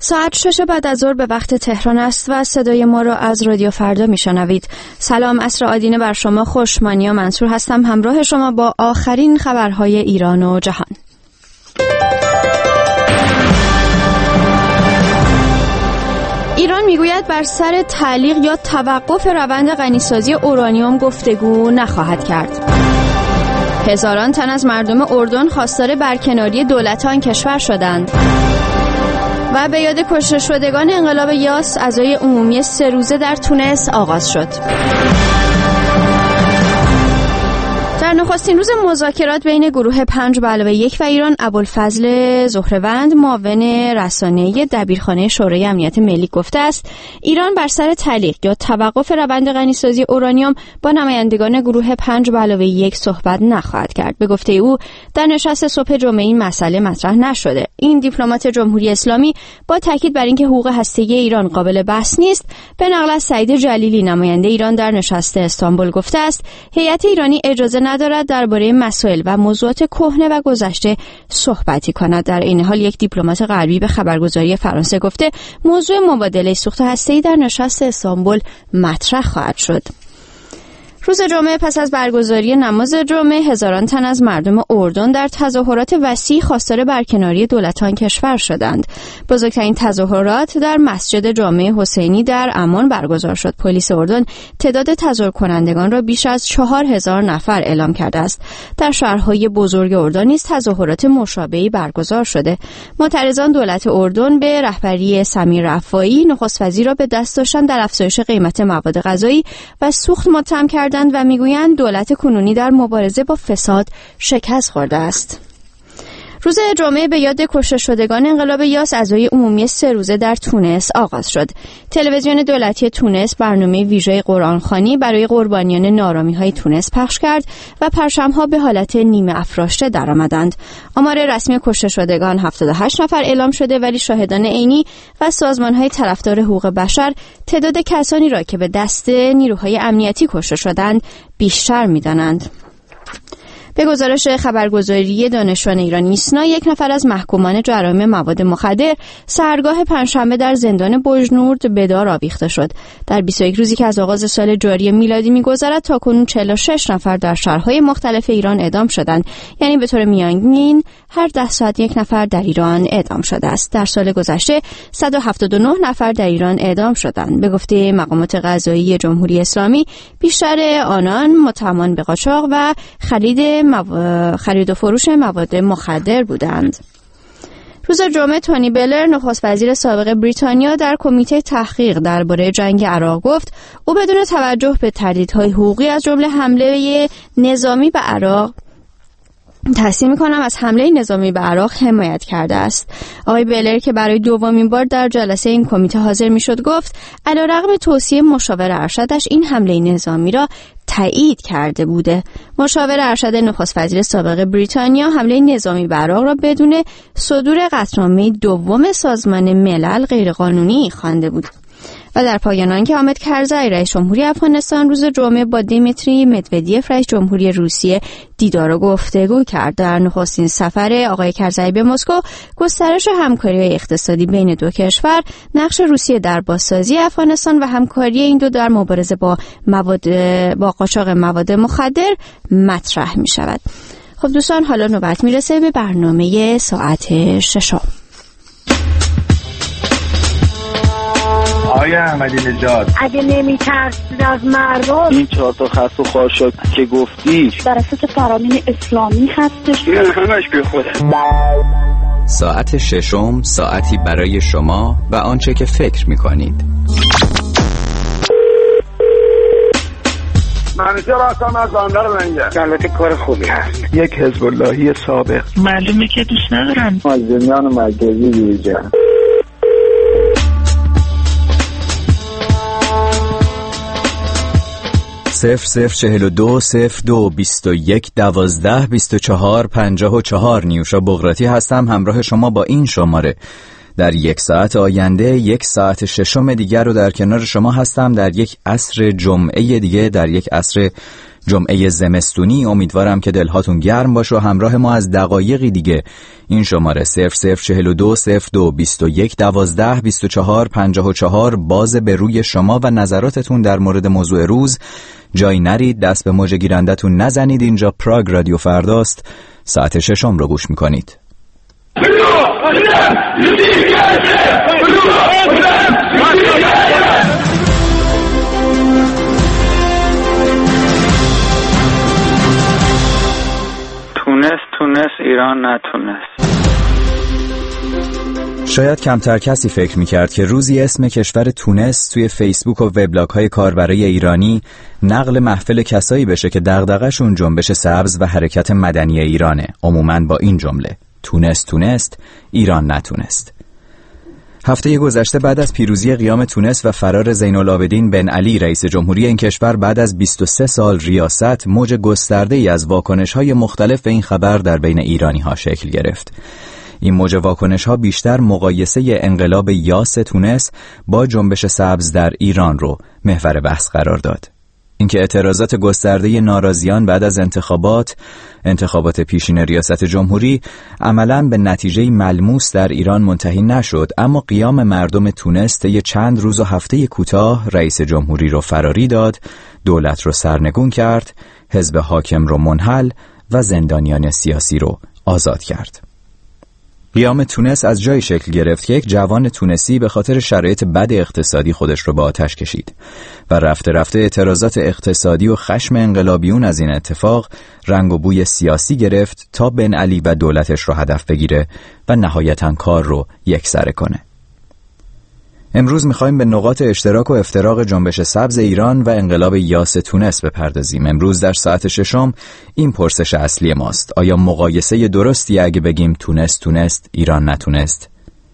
ساعت 6 بعد از ظهر به وقت تهران است و صدای ما را از رادیو فردا میشنوید. سلام، عصر آدینه بر شما. خوشمانیا منصور هستم، همراه شما با آخرین خبرهای ایران و جهان. ایران میگوید بر سر تعلیق یا توقف روند غنیسازی اورانیوم گفتگو نخواهد کرد. هزاران تن از مردم اردن خواستار برکناری دولت آن کشور شدند. و به یاد کشته شدگان انقلاب یاس عزای عمومی 3 روزه در تونس آغاز شد. در نخستین روز مذاکرات بین گروه 5+1 و ایران، ابوالفضل زهره‌وند، معاون رسانه‌ای دبیرخانه شورای امنیت ملی گفته است ایران بر سر تعلیق یا توقف روند غنیسازی اورانیوم با نمایندگان گروه 5+1 صحبت نخواهد کرد. به گفته او در نشست صبح جمعه این مسئله مطرح نشده. این دیپلمات جمهوری اسلامی با تاکید بر اینکه حقوق هسته‌ای ایران قابل بحث نیست، به نقل از سعید جلیلی نماینده ایران در نشست استانبول گفته است هیئت ایرانی اجازه ندارد درباره مسائل و موضوعات کهنه و گذشته صحبتی کند. در این حال یک دیپلمات غربی به خبرگزاری فرانسه گفته موضوع مبادله سوخت هسته‌ای در نشست استانبول مطرح خواهد شد. روز جمعه پس از برگزاری نماز جمعه، هزاران تن از مردم اردن در تظاهرات وسیع خواستار برکناری دولت آن کشور شدند. بزرگترین تظاهرات در مسجد جامع حسینی در عمان برگزار شد. پلیس اردن تعداد تظاهر کنندگان را بیش از 4000 نفر اعلام کرده است. در شهرهای بزرگ اردن نیز تظاهرات مشابهی برگزار شده. معترضان دولت اردن به رهبری سمیر رفاعی، نخست وزیر را به دست داشتند در افزایش قیمت مواد غذایی و سوخت متهم کردند و میگویند دولت کنونی در مبارزه با فساد شکست خورده است. روز جمعه به یاد کشته شدگان انقلاب یاس عزای عمومی 3 روزه در تونس آغاز شد. تلویزیون دولتی تونس برنامه ویژه قرآنخوانی برای قربانیان نارامی‌های تونس پخش کرد و پرچم‌ها به حالت نیمه افراشته درآمدند. آمار رسمی کشته شدگان 78 نفر اعلام شده، ولی شاهدان عینی و سازمان‌های طرفدار حقوق بشر تعداد کسانی را که به دست نیروهای امنیتی کشته شدند بیشتر می‌دانند. به گزارش خبرگزاری دانشجویان ایران ایسنا، 1 نفر از محکومان جرایم مواد مخدر سحرگاه پنجشنبه در زندان بوجنورد به دار آویخته شد. در 21 روزی که از آغاز سال جاری میلادی می‌گذرد، تاکنون 46 نفر در شهرهای مختلف ایران اعدام شدند. یعنی به طور میانگین هر 10 ساعت 1 نفر در ایران اعدام شده است. در سال گذشته 179 نفر در ایران اعدام شدند. به گفته مقامات قضایی جمهوری اسلامی، بیشتر آنان متهمان به قاچاق و خرید و فروش مواد مخدر بودند. روز جمعه تونی بلر، نخست وزیر سابق بریتانیا، در کمیته تحقیق درباره جنگ عراق گفت او بدون توجه به تردیدهای حقوقی از جمله حمله نظامی به عراق تصمیم می‌کنم از حمله نظامی به عراق حمایت کرده است. آقای بلر که برای دومین بار در جلسه این کمیته حاضر میشد گفت علیرغم توصیه مشاور ارشدش این حمله نظامی را تایید کرده بوده. مشاور ارشد نخست وزیر سابق بریتانیا حمله نظامی به عراق را بدون صدور قطعنامه دوم سازمان ملل غیرقانونی خوانده بود. و در پایان آنکه حامد کرزی رئیس جمهوری افغانستان روز جمعه با دیمیتری مدودیف رئیس جمهوری روسیه دیدار و گفتگو کرد. در نخستین سفر آقای کرزی به مسکو، گسترش همکاری اقتصادی بین دو کشور، نقش روسیه در بازسازی افغانستان و همکاری این دو در مبارزه با قاچاق مواد مخدر مطرح می شود. خب دوستان، حالا نوبت میرسه به برنامه ساعت 6. آقای احمدی نژاد، اگه نمی‌ترسید از مردم، این 4 تا خط و خاشاک که گفتی در اساس فرامین اسلامی هستش، این همش بی خوده. ساعت 6 ساعتی برای شما و آنچه که فکر می‌کنید. منیجر هستم از بندر منگه. البته کار خوبی هست. یک حزب اللهی سابق. معلومه که دوست ندارن. مازنیان مرکزی دیجا. 0042 02 21 12 24 54 نیوشا بغراتی هستم، همراه شما با این شماره. در 1 ساعت آینده 1 ساعت 6 دیگر رو در کنار شما هستم، در یک عصر جمعه دیگه، در یک عصر جمعه زمستونی. امیدوارم که دلهاتون گرم باشه و همراه ما از دقایقی دیگه این شماره 0042 02 21 12 24 54 باز به روی شما و نظراتتون در مورد موضوع روز. جایی نرید، دست به موج گیرندتون نزنید. اینجا پراگ رادیو فرداست. ساعت 6 رو گوش میکنید. تونست ایران نتونست. شاید کمتر کسی فکر میکرد که روزی اسم کشور تونس توی فیسبوک و وبلاگ های کاربرای ایرانی نقل محفل کسایی بشه که دغدغه‌شون جنبش سبز و حرکت مدنی ایرانه، عموماً با این جمله: تونست ایران نتونست. هفته گذشته بعد از پیروزی قیام تونس و فرار زین العابدین بن علی رئیس جمهوری این کشور بعد از 23 سال ریاست، موج گسترده‌ای از واکنش‌های مختلف به این خبر در بین ایرانی‌ها شکل گرفت. این موج واکنش‌ها بیشتر مقایسه انقلاب یاس تونس با جنبش سبز در ایران رو محور بحث قرار داد. اینکه اعتراضات گسترده ناراضیان بعد از انتخابات پیشین ریاست جمهوری عملاً به نتیجه ملموس در ایران منتهی نشد، اما قیام مردم تونس طی چند روز و هفته کوتاه رئیس جمهوری رو فراری داد، دولت رو سرنگون کرد، حزب حاکم رو منحل و زندانیان سیاسی رو آزاد کرد. قیام تونس از جای شکل گرفت که یک جوان تونسی به خاطر شرایط بد اقتصادی خودش رو به آتش کشید و رفته رفته اعتراضات اقتصادی و خشم انقلابیون از این اتفاق رنگ و بوی سیاسی گرفت تا بن علی و دولتش رو هدف بگیره و نهایتاً کار رو یکسره کنه. امروز میخوایم به نقاط اشتراک و افتراق جنبش سبز ایران و انقلاب یاس تونس بپردازیم. امروز در ساعت 6 این پرسش اصلی ماست: آیا مقایسه درستی اگه بگیم تونست ایران نتونست؟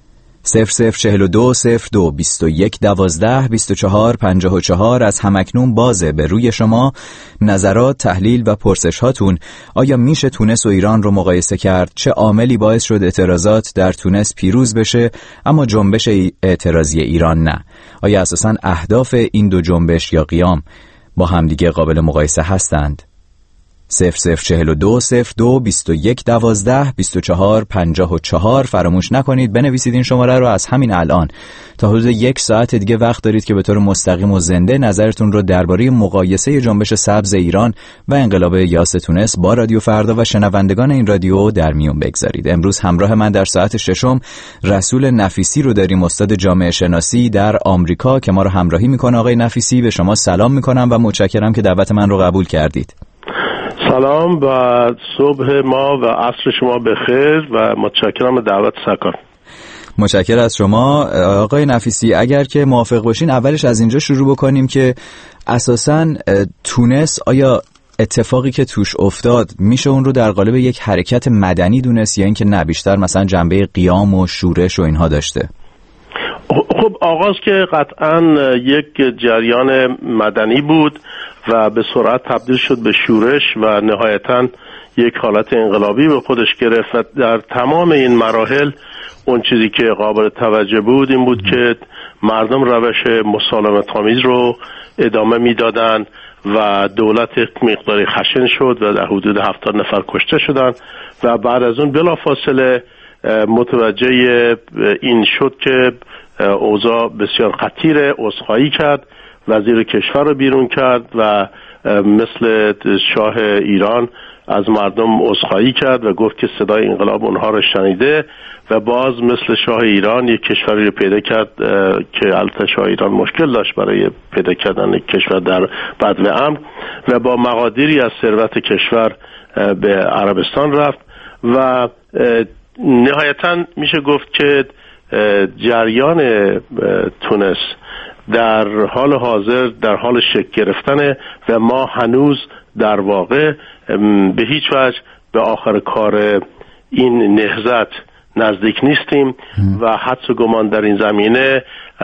0042 02 21 12 24 54 از همکنون بازه به روی شما. نظرات، تحلیل و پرسش هاتون: آیا میشه تونس و ایران رو مقایسه کرد؟ چه عاملی باعث شد اعتراضات در تونس پیروز بشه اما جنبش اعتراضی ایران نه؟ آیا اساساً اهداف این دو جنبش یا قیام با همدیگه قابل مقایسه هستند؟ 0042 02 21 12 24 54 فراموش نکنید بنویسید این شماره رو از همین الان. تا حدود 1 ساعت دیگه وقت دارید که به طور مستقیم و زنده نظرتون رو درباره مقایسه جنبش سبز ایران و انقلاب یاس تونس با رادیو فردا و شنوندگان این رادیو در میون بگذارید. امروز همراه من در ساعت 6 رسول نفیسی رو داریم، استاد جامعه شناسی در آمریکا که ما رو همراهی میکنه. آقای نفیسی، به شما سلام میکنم و متشکرم که دعوت من رو قبول کردید. سلام و صبح ما و عصر شما بخیر و متشکرم دعوت سرکار. متشکرم از شما آقای نفیسی. اگر که موافق باشین اولش از اینجا شروع بکنیم که اساساً تونس، آیا اتفاقی که توش افتاد میشه اون رو در قالب یک حرکت مدنی دونست یا اینکه نه بیشتر مثلا جنبه قیام و شورش و اینها داشته؟ خب آغاز که قطعاً یک جریان مدنی بود و به سرعت تبدیل شد به شورش و نهایتاً یک حالت انقلابی به خودش گرفت و در تمام این مراحل اون چیزی که قابل توجه بود این بود که مردم روش مسالمت‌آمیز رو ادامه میدادن و دولت مقداری خشن شد و در حدود 70 نفر کشته شدن و بعد از اون بلافاصله متوجه این شد که اوضاع بسیار خطیره، عذرخواهی کرد، وزیر کشور رو بیرون کرد و مثل شاه ایران از مردم عذرخواهی کرد و گفت که صدای انقلاب اونها رو شنیده و باز مثل شاه ایران یک کشوری رو پیدا کرد که البته شاه ایران مشکل داشت برای پیدا کردن یک کشور در بدو امر و با مقادیری از ثروت کشور به عربستان رفت و نهایتاً میشه گفت که جریان تونس در حال حاضر در حال شکل گرفتنه و ما هنوز در واقع به هیچ وجه به آخر کار این نهضت نزدیک نیستیم و حدس و گمان در این زمینه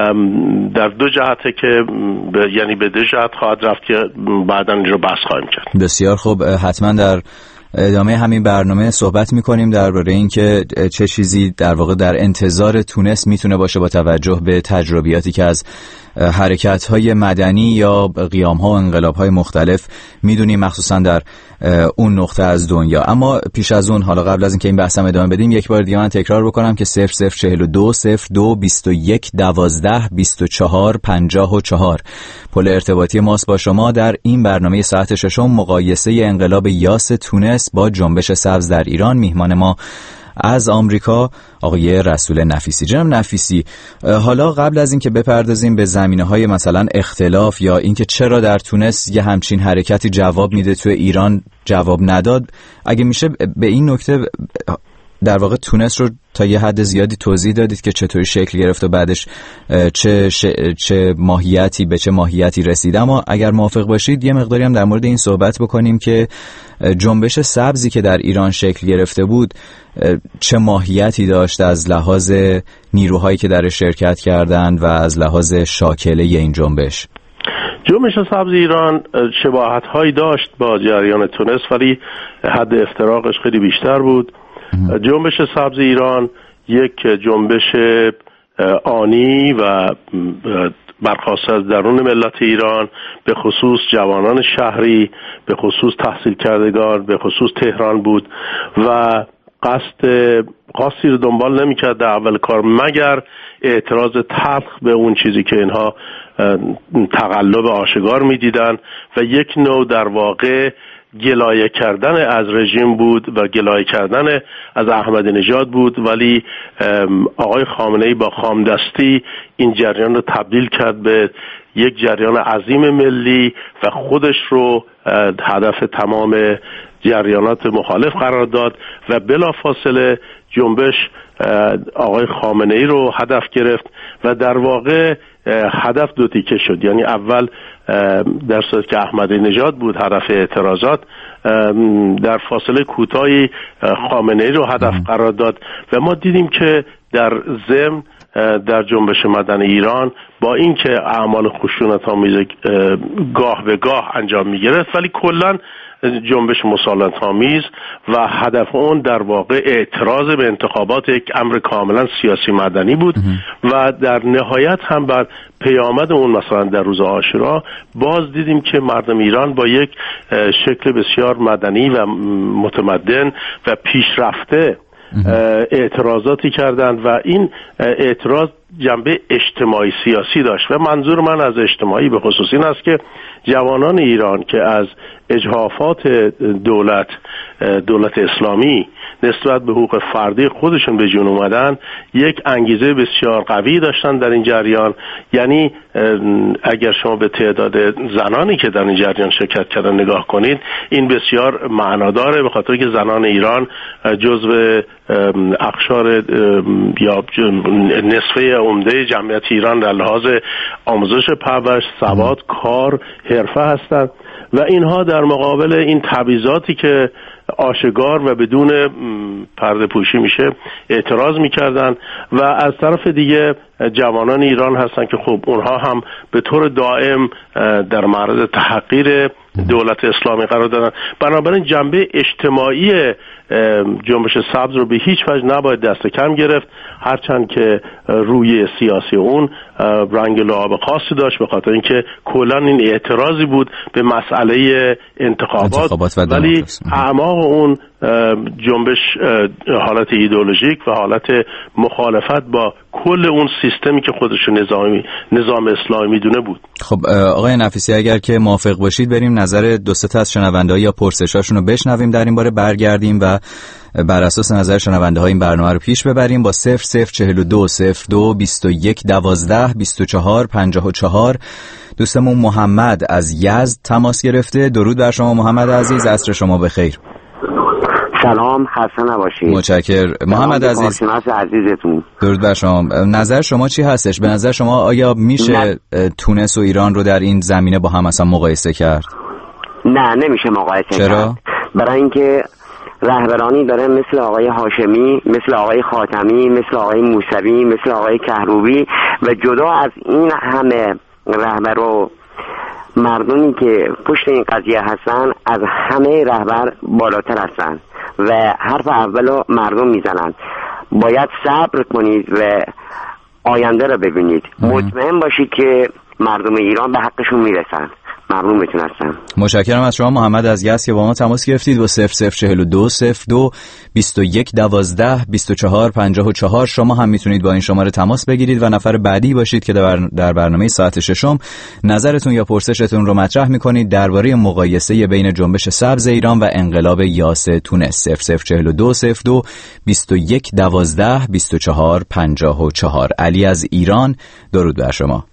در دو جهته که یعنی به دو جهت خواهد رفت که بعداً این رو بحث خواهیم کرد. بسیار خوب، حتما در ادامه همین برنامه صحبت می‌کنیم درباره اینکه چه چیزی در واقع در انتظار تونس میتونه باشه با توجه به تجربیاتی که از حرکت‌های مدنی یا قیام‌ها و انقلاب‌های مختلف می‌دونیم، مخصوصا در اون نقطه از دنیا. اما پیش از اون، حالا قبل از اینکه این بحثم ادامه بدیم، یک بار دیگه من تکرار بکنم که 0042 02 21 12 24 54 پل ارتباطی ماست با شما در این برنامه ساعت ششم، مقایسه انقلاب یاس تونس با جنبش سبز در ایران. میهمان ما از آمریکا آقای رسول نفیسی. جناب نفیسی، حالا قبل از اینکه بپردازیم به زمینه‌های مثلا اختلاف یا اینکه چرا در تونس یه همچین حرکتی جواب میده تو ایران جواب نداد، اگه میشه به این نکته در واقع تونس رو تا یه حد زیادی توضیح دادید که چطوری شکل گرفت و بعدش چه ماهیتی به چه ماهیتی رسید. اما اگر موافق باشید یه مقداری هم در مورد این صحبت بکنیم که جنبش سبزی که در ایران شکل گرفته بود چه ماهیتی داشت از لحاظ نیروهایی که در شرکت کردند و از لحاظ شاکله این جنبش. جنبش سبز ایران شباهت‌هایی داشت با جریان تونس، ولی حد افتراقش خیلی بیشتر بود. جنبش سبز ایران یک جنبش آنی و برخاست از درون ملت ایران، به خصوص جوانان شهری، به خصوص تحصیل کردگان، به خصوص تهران بود و قصدی رو دنبال نمی‌کرد در اول کار مگر اعتراض تلخ به اون چیزی که اینها تقلب آشکار می‌دیدن و یک نوع در واقع گلایه کردن از رژیم بود و گلایه کردن از احمدی نژاد بود. ولی آقای خامنه‌ای با خامدستی این جریان رو تبدیل کرد به یک جریان عظیم ملی و خودش رو هدف تمام جریانات مخالف قرار داد و بلافاصله جنبش آقای خامنه‌ای رو هدف گرفت و در واقع هدف دو تیکه شد. یعنی اول در صورت که احمدی نژاد بود هدف اعتراضات، در فاصله کوتاهی خامنه‌ای رو هدف قرار داد و ما دیدیم که در ضمن در جنبش مدنی ایران با اینکه اعمال خشونت‌آمیز گاه به گاه انجام می‌گرفت، ولی کلاً جنبش مسالمت‌آمیز و هدف اون در واقع اعتراض به انتخابات یک امر کاملا سیاسی مدنی بود و در نهایت هم بر پیامد اون مثلا در روز عاشورا باز دیدیم که مردم ایران با یک شکل بسیار مدنی و متمدن و پیشرفته اعتراضاتی کردند و این اعتراض جنبه اجتماعی سیاسی داشت و منظور من از اجتماعی به خصوص این است که جوانان ایران که از اجحافات دولت اسلامی نسبت به حقوق فردی خودشون به جون اومدن یک انگیزه بسیار قوی داشتن در این جریان. یعنی اگر شما به تعداد زنانی که در این جریان شرکت کردن نگاه کنید این بسیار معناداره، به خاطر که زنان ایران جزو اقشار یا نصفه عمده جمعیت ایران در لحاظ آموزش پرورش، سواد، کار، حرفه هستند و اینها در مقابل این تبعیضاتی که آشکار و بدون پرده پوشی میشه اعتراض میکردن و از طرف دیگه جوانان ایران هستن که خب اونها هم به طور دائم در معرض تحقیر دولت اسلامی قرار دادن. بنابراین جنبه اجتماعی جنبش سبز رو به هیچ وجه نباید دست کم گرفت، هرچند که روی سیاسی اون رنگ لعاب خاصی داشت به خاطر اینکه کلا این اعتراضی بود به مسئله انتخابات ولی اعماق اون جنبش حالت ایدئولوژیک و حالت مخالفت با کل اون سیستمی که خودشو نظام اسلامی میدونه بود. خب آقای نفیسی اگر که موافق باشید بریم نظر دو سه تا از شنونده‌ها یا پرسشاشون رو بشنویم، در این باره برگردیم و بر اساس نظر شنونده‌ها این برنامه رو پیش ببریم. با 0042 02 21 12 24 54 دوستمون محمد از یزد تماس گرفته. درود بر شما محمد عزیز، عصر شما بخیر. سلام، خسته نباشید. متشکرم محمد عزیز. عزیزتون. درود بر شما. نظر شما چی هستش؟ به نظر شما آیا میشه تونس و ایران رو در این زمینه با هم اصلا مقایسه کرد؟ نه، نمیشه مقایسه کرد. چرا؟ برای اینکه رهبرانی داره مثل آقای هاشمی، مثل آقای خاتمی، مثل آقای موسوی، مثل آقای کهروی و جدا از این همه رهبر و مردمی که پشت این قضیه هستن از همه رهبر بالاتر هستن و حرف اولو مردم میزنن. باید صبر کنید و آینده رو ببینید. مطمئن باشید که مردم ایران به حقشون میرسن. ممنونتون هستم. متشکرم از شما محمد از یزد که با ما تماس گرفتید. با 0042 02 21 12 24 54 شما هم میتونید با این شماره تماس بگیرید و نفر بعدی باشید که در برنامه ساعت ششم نظرتون یا پرسشتون رو مطرح میکنید درباره مقایسه بین جنبش سبز ایران و انقلاب یاس تونس. 0042 02 21 12 24 54. علی از ایران، درود بر شما.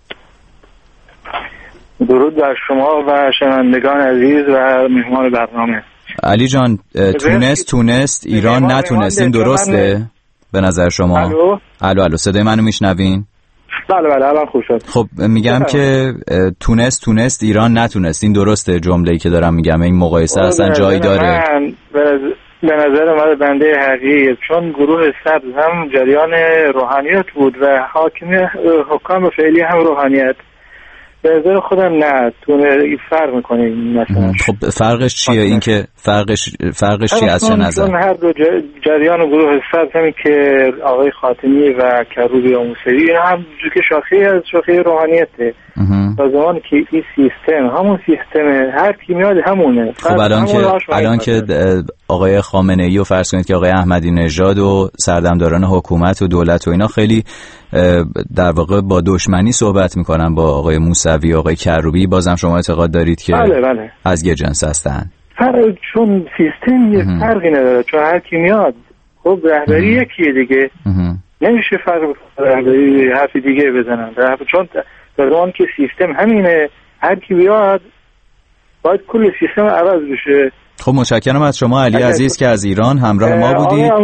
درود بر شما و شنوندگان عزیز و مهمان برنامه. علی جان، تونست ایران نتونست، این درسته به نظر شما؟ الو صدای منو میشنوین؟ بله الان خوب شد. خب میگم که تونست ایران نتونست، این درسته جمله‌ای که دارم میگم؟ این مقایسه اصلا جایی داره؟ به نظر من بنده حقیقی، چون گروه سبز هم جریان روحانیت بود و حکام فعلی هم روحانیت. به نظر خودم نه، فرق میکنه مثلا. خب فرقش چیه؟ این که فرقش چیه از چه نظر؟ چون هر دو جریان گروه سبز همین که آقای خاتمی و کروبی و موسوی هم که شاخه روحانیته. تا زمانی که این سیستم همون سیستم هر کی میاد همونه. خب الان که آقای خامنه‌ای و فرض کنید که آقای احمدی نژاد و سردمداران حکومت و دولت و اینا خیلی در واقع با دشمنی صحبت میکنن با آقای موسوی و آقای کروبی، بازم شما اعتقاد دارید که بله. از یه جنس هستن؟ چون سیستم یه فرقی نداره، چون هر کی میاد خب رهبری یکیه دیگه. نمیشه فرق رهبری حرف دیگه بزنن، چون در زمان که سیستم همینه، هر کی بیاد باید کل سیستم عوض بشه. خب متشکرم از شما علی عزیز که از ایران همراه ما بودید.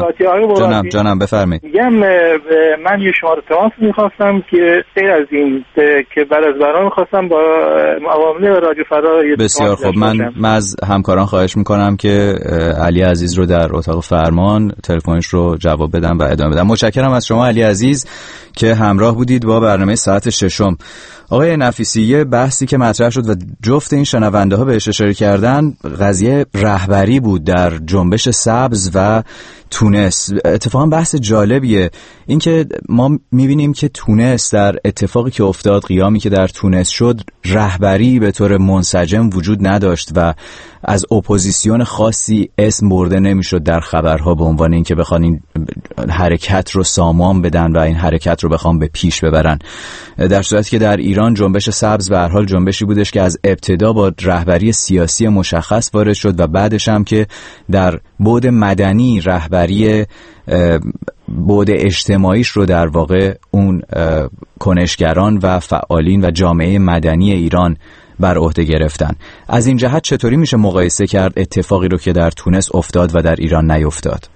جانم بفرمایید. میگم من یه شماره تماس می‌خواستم که غیر از این که بعد از برنامه می‌خواستم با عوامل رادیو فردا. بسیار خب، من از همکاران خواهش می‌کنم که علی عزیز رو در اتاق فرمان تلفنش رو جواب بدم و ادامه بدم. متشکرم از شما علی عزیز که همراه بودید با برنامه ساعت ششم. آقای نفیسی، یه بحثی که مطرح شد و جفت این شنونده ها بهش اشاره کردن قضیه رهبری بود در جنبش سبز و تونس. اتفاقا بحث جالبیه این که ما میبینیم که تونس در اتفاقی که افتاد، قیامی که در تونس شد، رهبری به طور منسجم وجود نداشت و از اپوزیسیون خاصی اسم برده نمیشد در خبرها به عنوان اینکه بخوان این حرکت رو سامان بدن و این حرکت رو بخوان به پیش ببرن، در صورتی که در ایران جنبش سبز به هر حال جنبشی بودش که از ابتدا با رهبری سیاسی مشخص وارد شد و بعدش هم که در بعد مدنی رهبری بعد اجتماعیش رو در واقع اون کنشگران و فعالین و جامعه مدنی ایران بر عهده گرفتن. از این جهت چطوری میشه مقایسه کرد اتفاقی رو که در تونس افتاد و در ایران نیفتاد؟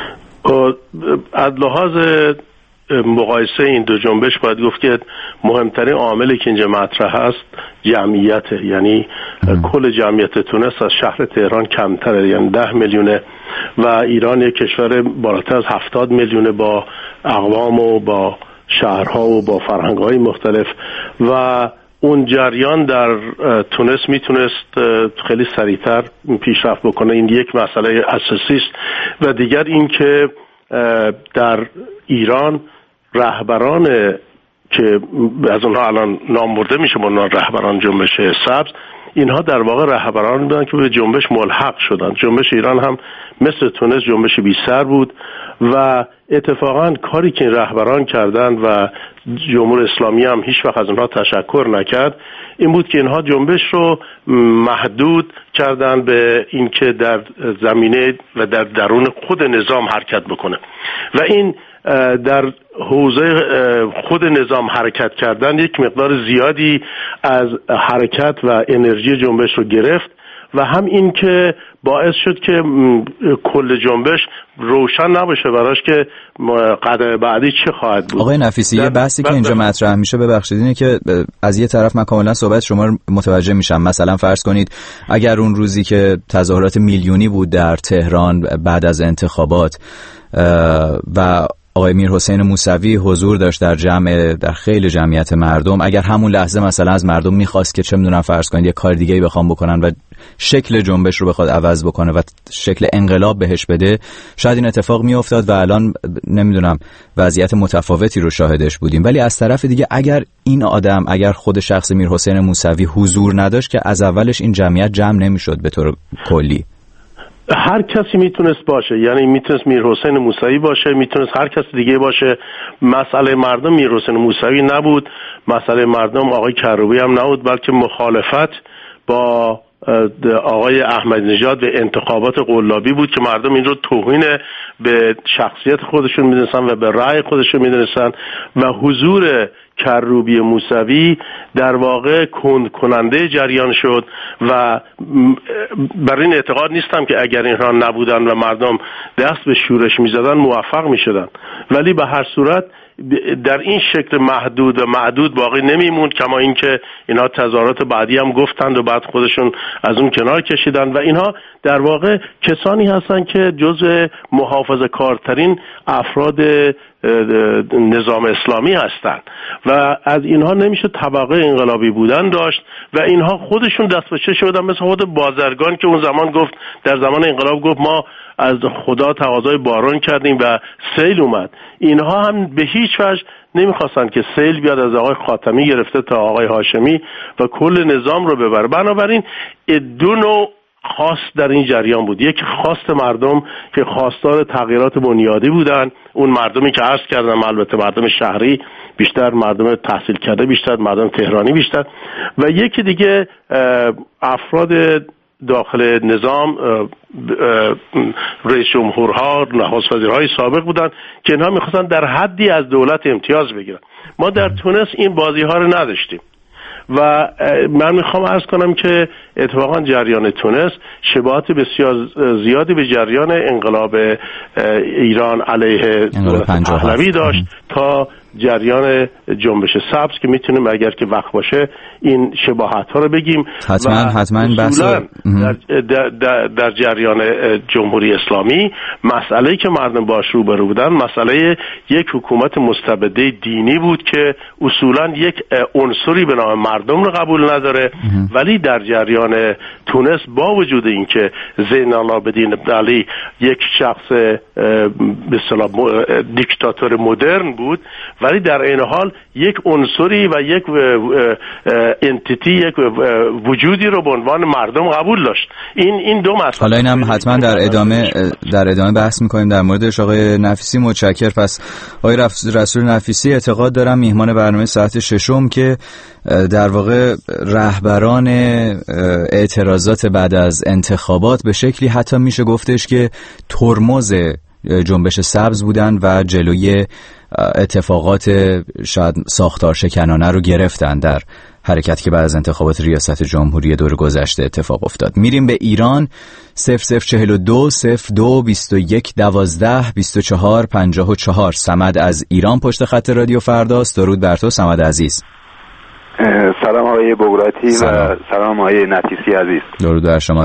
از لحاظ مقایسه این دو جنبش باید گفت که مهمترین عاملی که اینجا مطرح هست جمعیته، یعنی کل جمعیت تونس از شهر تهران کمتره، یعنی 10 میلیونه و ایران یک کشور بالاتر از 70 میلیونه با اقوام و با شهرها و با فرهنگ‌های مختلف و اون جریان در تونس میتونست خیلی سریعتر پیشرفت بکنه. این یک مسئله اساسی است و دیگر این که در ایران رهبران که از اونها الان نام برده میشه با رهبران جنبش سبز، اینها در واقع رهبران بودن که به جنبش ملحق شدن. جنبش ایران هم مثل تونس جنبش بی سر بود و اتفاقا کاری که این رهبران کردن و جمهوری اسلامی هم هیچ وقت از اونها تشکر نکرد این بود که اینها جنبش رو محدود کردن به اینکه در زمینه و در درون خود نظام حرکت بکنه و این در حوزه خود نظام حرکت کردن یک مقدار زیادی از حرکت و انرژی جنبش رو گرفت و هم این که باعث شد که کل جنبش روشن نباشه براش که قدم بعدی چه خواهد بود. آقای نفیسی، یه بحثی که اینجا مطرح میشه، ببخشید، اینه که از یه طرف من کاملا صحبت شما رو متوجه میشم. مثلا فرض کنید اگر اون روزی که تظاهرات میلیونی بود در تهران بعد از انتخابات و آقای میرحسین موسوی حضور داشت در خیلی جمعیت مردم، اگر همون لحظه مثلا از مردم میخواست که چه میدونم فرض کنید یه کار دیگه‌ای بخوام بکنن و شکل جنبش رو بخواد عوض بکنه و شکل انقلاب بهش بده، شاید این اتفاق میافتاد و الان نمیدونم وضعیت متفاوتی رو شاهدش بودیم. ولی از طرف دیگه اگر خود شخص میرحسین موسوی حضور نداشت که از اولش این جمعیت جمع نمیشد به طور کلی. هر کسی میتونست باشه، یعنی میتونست میرحسین موسوی باشه، میتونست هر کس دیگه باشه. مسئله مردم میرحسین موسوی نبود، مسئله مردم آقای کروبی هم نبود، بلکه مخالفت با آقای احمدی نژاد به انتخابات قلابی بود که مردم این رو توهین به شخصیت خودشون میدونستن و به رأی خودشون میدونستن و حضور کروبی موسوی در واقع کننده جریان شد و بر این اعتقاد نیستم که اگر اینها نبودن و مردم دست به شورش میزدن موفق میشدن، ولی به هر صورت در این شکل محدود و معدود باقی نمیموند، کما اینکه اینها تظاهرات بعدی هم گفتند و بعد خودشون از اون کنار کشیدن و اینها در واقع کسانی هستند که جزء محافظه‌کارترین افراد نظام اسلامی هستند و از اینها نمیشه طبقه انقلابی بودن داشت و اینها خودشون دست به چه شدن، مثل خود بازرگان که اون زمان گفت، در زمان انقلاب گفت ما از خدا تقاضای باران کردیم و سیل اومد. اینها هم به هیچ وجه نمیخواستن که سیل بیاد از آقای خاتمی گرفته تا آقای هاشمی و کل نظام رو ببره. بنابراین دو نوع خواست در این جریان بود. یک خواست مردم که خواستار تغییرات بنیادی بودن، اون مردمی که عرض کردم، البته مردم شهری بیشتر، مردم تحصیل کرده بیشتر، مردم تهرانی بیشتر، و یکی دیگه افراد داخل نظام، رئیس جمهورها، نخست وزیرهای سابق بودن که اینها میخواستن در حدی از دولت امتیاز بگیرن. ما در تونس این بازی ها رو نداشتیم و من میخوام عرض کنم که اتفاقا جریان تونس شباهت بسیار زیادی به جریان انقلاب ایران علیه پهلوی داشت تا جریان جنبش سبز که میتونیم اگر که وقت باشه این شباهت ها رو بگیم. حتما بحث در جریان جمهوری اسلامی مسئله‌ای که مردم باش روبرو بودن مسئله یک حکومت مستبده دینی بود که اصولا یک عنصری به نام مردم رو قبول نداره، ولی در جریان تونس با وجود اینکه زین العابدین بن علی یک شخص به اصطلاح دیکتاتور مدرن بود، ولی در این حال یک عنصری و یک انتیتی، یک وجودی رو به عنوان مردم قبول داشت. این دو مسئله. حالا اینم حتما در ادامه بحث می‌کنیم در موردش. آقای نفیسی متشکر. پس آقای رسول نفیسی اعتقاد دارم میهمان برنامه ساعت ششم که در واقع رهبران اعتراضات بعد از انتخابات به شکلی حتی میشه گفتش که ترمز جنبش سبز بودن و جلوی اتفاقات شاید ساختار شکنانه رو گرفتن در حرکت که بعد از انتخابات ریاست جمهوری دور گذشته اتفاق افتاد. میریم به ایران. 0042 02 21 12 24 54. صمد از ایران پشت خط رادیو فرداست. درود بر تو صمد عزیز. سلام آقای بغراتی و سلام آقای نفیسی عزیز. درود بر شما.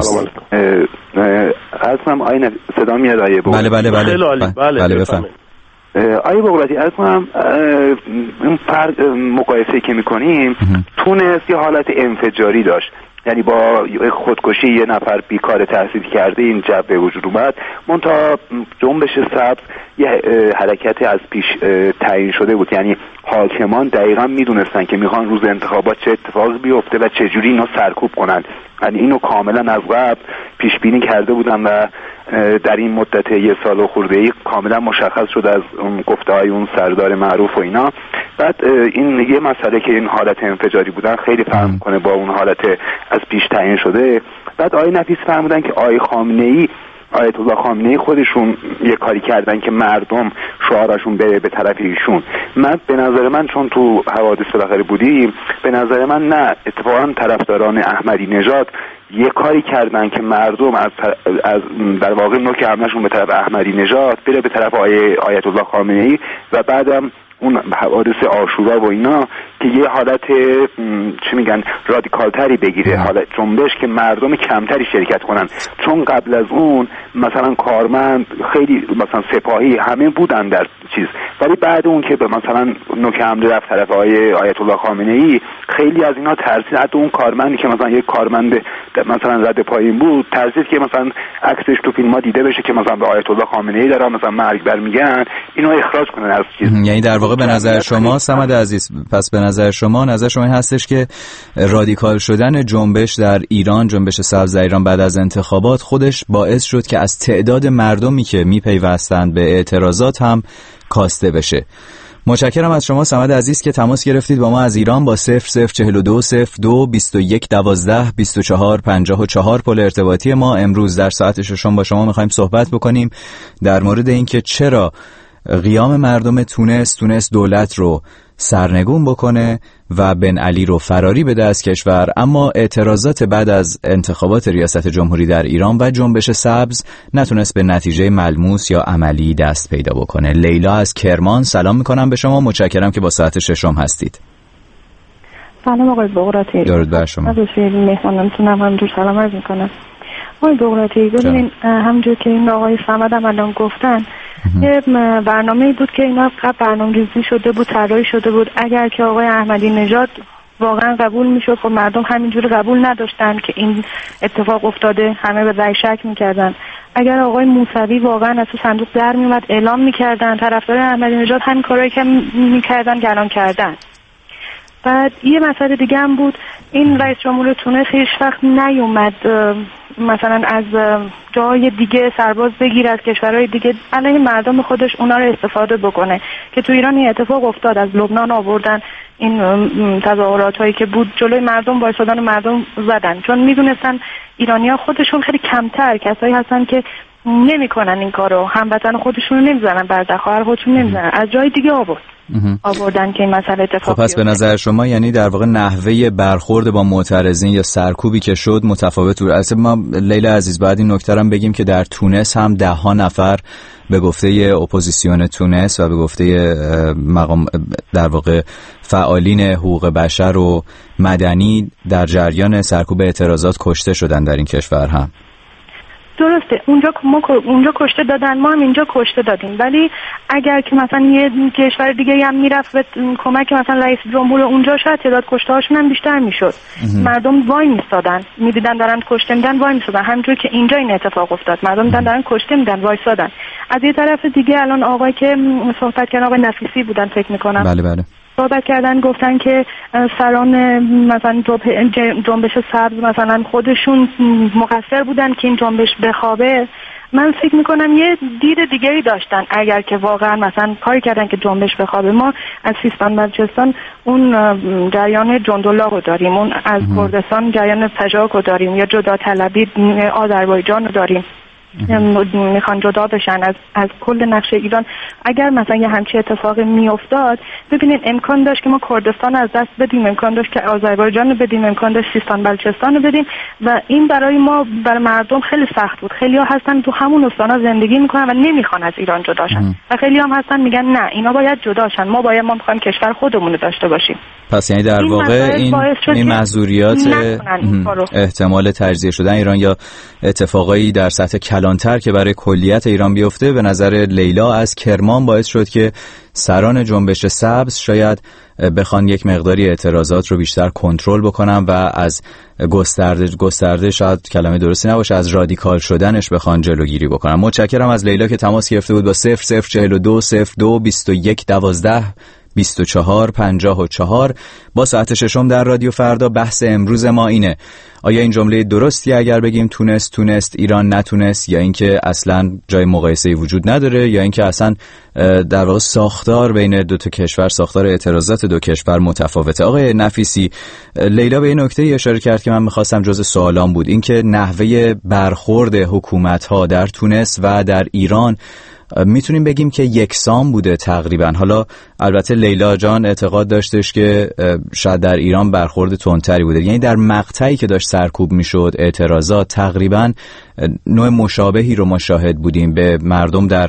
اصلا آقای صدا میاد آقای بغراتی؟ بله بفرمایید. آقای بغراتی اصلا این فرق مقایسه که میکنیم تونس یه حالت انفجاری داشت، یعنی با خودکشی یه نفر بیکار تحصیل کرده این جو به وجود اومد. منتها جنبش سبز یه حرکت از پیش تعیین شده بود، یعنی حاکمان دقیقا میدونستن که میخوان روز انتخابات چه اتفاقی بیفته و چجوری اینو سرکوب کنن، یعنی اینو کاملا از قبل پیش بینی کرده بودن و در این مدت یه سال و خورده‌ای کاملا مشخص شد از گفته‌های اون سردار معروف و اینا. بعد این یه مسئله که این حالت انفجاری بودن خیلی فرق می‌کنه با اون حالت از پیش تعیین شده. بعد آقای نفیس فرمودن که آیت الله خامنه‌ای خودشون یه کاری کردن که مردم شعارشون بره به طرف ایشون. به نظر من چون تو حوادث بالاخره بودیم، به نظر من نه، اتفاقا طرفداران احمدی نژاد یه کاری کردن که مردم از در واقع نوک حملهشون به طرف احمدی نژاد بره به طرف آیت الله خامنه‌ای و بعدم اون حوادث عاشورا و اینا که یه حالت چی میگن رادیکالتری بگیره، حالت جنبش که مردم کمتری شرکت کنن. چون قبل از اون مثلا کارمند، خیلی مثلا سپاهی همه بودن در چیز، ولی بعد اون که به مثلا نوک حمله رفت طرف آیت الله خامنه‌ای خیلی از اینا ترسید. حتی اون کارمندی که مثلا یک کارمند مثلا رد پایین بود ترسید که مثلا عکسش تو فیلم‌ها دیده بشه که مثلا به آیت الله خامنه‌ای دارن مثلا مرگ بر میگن، اینو اخراج کنن از چیز. یعنی در واقع به نظر شما صمد عزیز، پس به نظر شما این هستش که رادیکال شدن جنبش در ایران، جنبش سبز در ایران بعد از انتخابات خودش باعث شد که از تعداد مردمی که میپیوستند به اعتراضات هم کاسته بشه. متشکرم از شما صمد عزیز که تماس گرفتید با ما از ایران با 0042 02 21 12 24 54 پل ارتباطی ما. امروز در ساعت ششم با شما میخوایم صحبت بکنیم در مورد اینکه چرا قیام مردم تونس دولت رو سرنگون بکنه و بن علی رو فراری بده از کشور، اما اعتراضات بعد از انتخابات ریاست جمهوری در ایران و جنبش سبز نتونست به نتیجه ملموس یا عملی دست پیدا بکنه. لیلا از کرمان، سلام میکنم به شما، متشکرم که با ساعت ششم هستید. سلام آقای بغراتی. درود بر شما. از مهمانانتونم همجور سلام عرض میکنم. آقای بغراتی ببینین همونجور که این آقای صمد هم الان گفتن یه برنامه‌ای بود که اینا برنامه‌ریزی شده بود، طراحی شده بود. اگر که آقای احمدی نژاد واقعا قبول میشد، خب مردم همینجوری قبول نداشتن که این اتفاق افتاده، همه به رأی شک میکردن. اگر آقای موسوی واقعا از صندوق در میومد اعلام میکردن، طرفدار احمدی نژاد همین کارایی که میکردن که الان کردن. بعد یه مسئله دیگه هم بود، این رئیس جمهور تونس هیچ وقت نیومد مثلا از جای دیگه سرباز بگیر، از کشورهای دیگه علیه مردم خودش اونا رو استفاده بکنه که تو ایران این اتفاق افتاد. از لبنان آوردن این تظاهرات هایی که بود، جلوی مردم وایسادن و مردم زدن، چون میدونستن ایرانی‌ها خودشون خیلی کمتر کسایی هستن که نمیکنن این کارو، هموطن خودشون رو نمیزنن، برادر خواهر خودشون نمیزنن، از جای دیگه آوردن که این مسئله اتفاق بیفته. پس به نظر شما یعنی در واقع نحوه برخورد با معترضین یا سرکوبی که شد متفاوت بود. البته ما لیلا عزیز بعد این نکته هم بگیم که در تونس هم 10 نفر به گفته اپوزیسیون تونس و به گفته مقام در واقع فعالین حقوق بشر و مدنی در جریان سرکوب اعتراضات کشته شدن در این کشور هم. درسته، اونجا کشته دادن، ما هم اینجا کشته دادیم، ولی اگر که مثلا یه کشور دیگه هم میرفت به کمک مثلا رئیس جمهور اونجا، شاید تعداد کشته هاشون هم بیشتر میشد. مردم وای میستادن، میدیدن دارن کشته میدن، وای میستادن، همونجوری که اینجا این اتفاق افتاد، مردم دیدن دارن کشته میدن، وایسادن. از یه طرف دیگه الان آقای که صحبت کردن، آقای نفیسی بودن فکر میکنم، بله صحبت کردن، گفتن که سران مثلا جنبش سبز مثلا خودشون مقصر بودن که این جنبش بخوابه. من فکر میکنم یه دید دیگری داشتن، اگر که واقعا مثلا کاری کردن که جنبش بخوابه. ما از سیستان بلوچستان اون جریان جندالله رو داریم، اون از کردستان جریان پژاک رو داریم، یا جدا طلبی آذربایجان رو داریم، میخوان جدا بشن از کل نقشه ایران. اگر مثلا یه همچین اتفاقی میافتاد، ببینید امکان داشت که ما کردستان از دست بدیم، امکان داشت که آذربایجان رو بدیم، امکان داشت سیستان بلوچستان رو بدیم، و این برای ما، برای مردم خیلی سخت بود. خیلی ها هستن تو همون استانا زندگی میکنن و نمیخوان از ایران جدا شن، و خیلی هم هستن میگن نه اینا باید جدا شن، ما میخوایم کشور خودمون رو داشته باشیم. پس یعنی در واقع این محظوریات احتمال تجزیه شدن ایران یا اتفاقایی در سطح کلانتر که برای کلیت ایران بیفته، به نظر لیلا از کرمان باعث شد که سران جنبش سبز شاید بخوان یک مقداری اعتراضات رو بیشتر کنترل بکنن و از گسترده شاید کلمه درستی نباشه، از رادیکال شدنش بخوان جلوگیری بکنن. متشکرم از لیلا که تماس گرفته بود با 0042 02 21 12 24 54. با ساعت ششم در رادیو فردا بحث امروز ما اینه: آیا این جمله درستی اگر بگیم تونست ایران نتونست، یا اینکه اصلا جای مقایسه‌ای وجود نداره، یا اینکه اصلا در واقع ساختار بین دو تا کشور، ساختار اعتراضات دو کشور متفاوته؟ آقای نفیسی، لیلا به این نکته اشاره کرد که من می‌خواستم جزء سوالام بود، اینکه نحوه برخورد حکومت‌ها در تونس و در ایران میتونیم بگیم که یکسان بوده تقریبا. حالا البته لیلا جان اعتقاد داشتش که شاید در ایران برخورد تندتری بوده، یعنی در مقطعی که داشت سرکوب میشد اعتراضات تقریبا نوع مشابهی رو مشاهد بودیم. به مردم در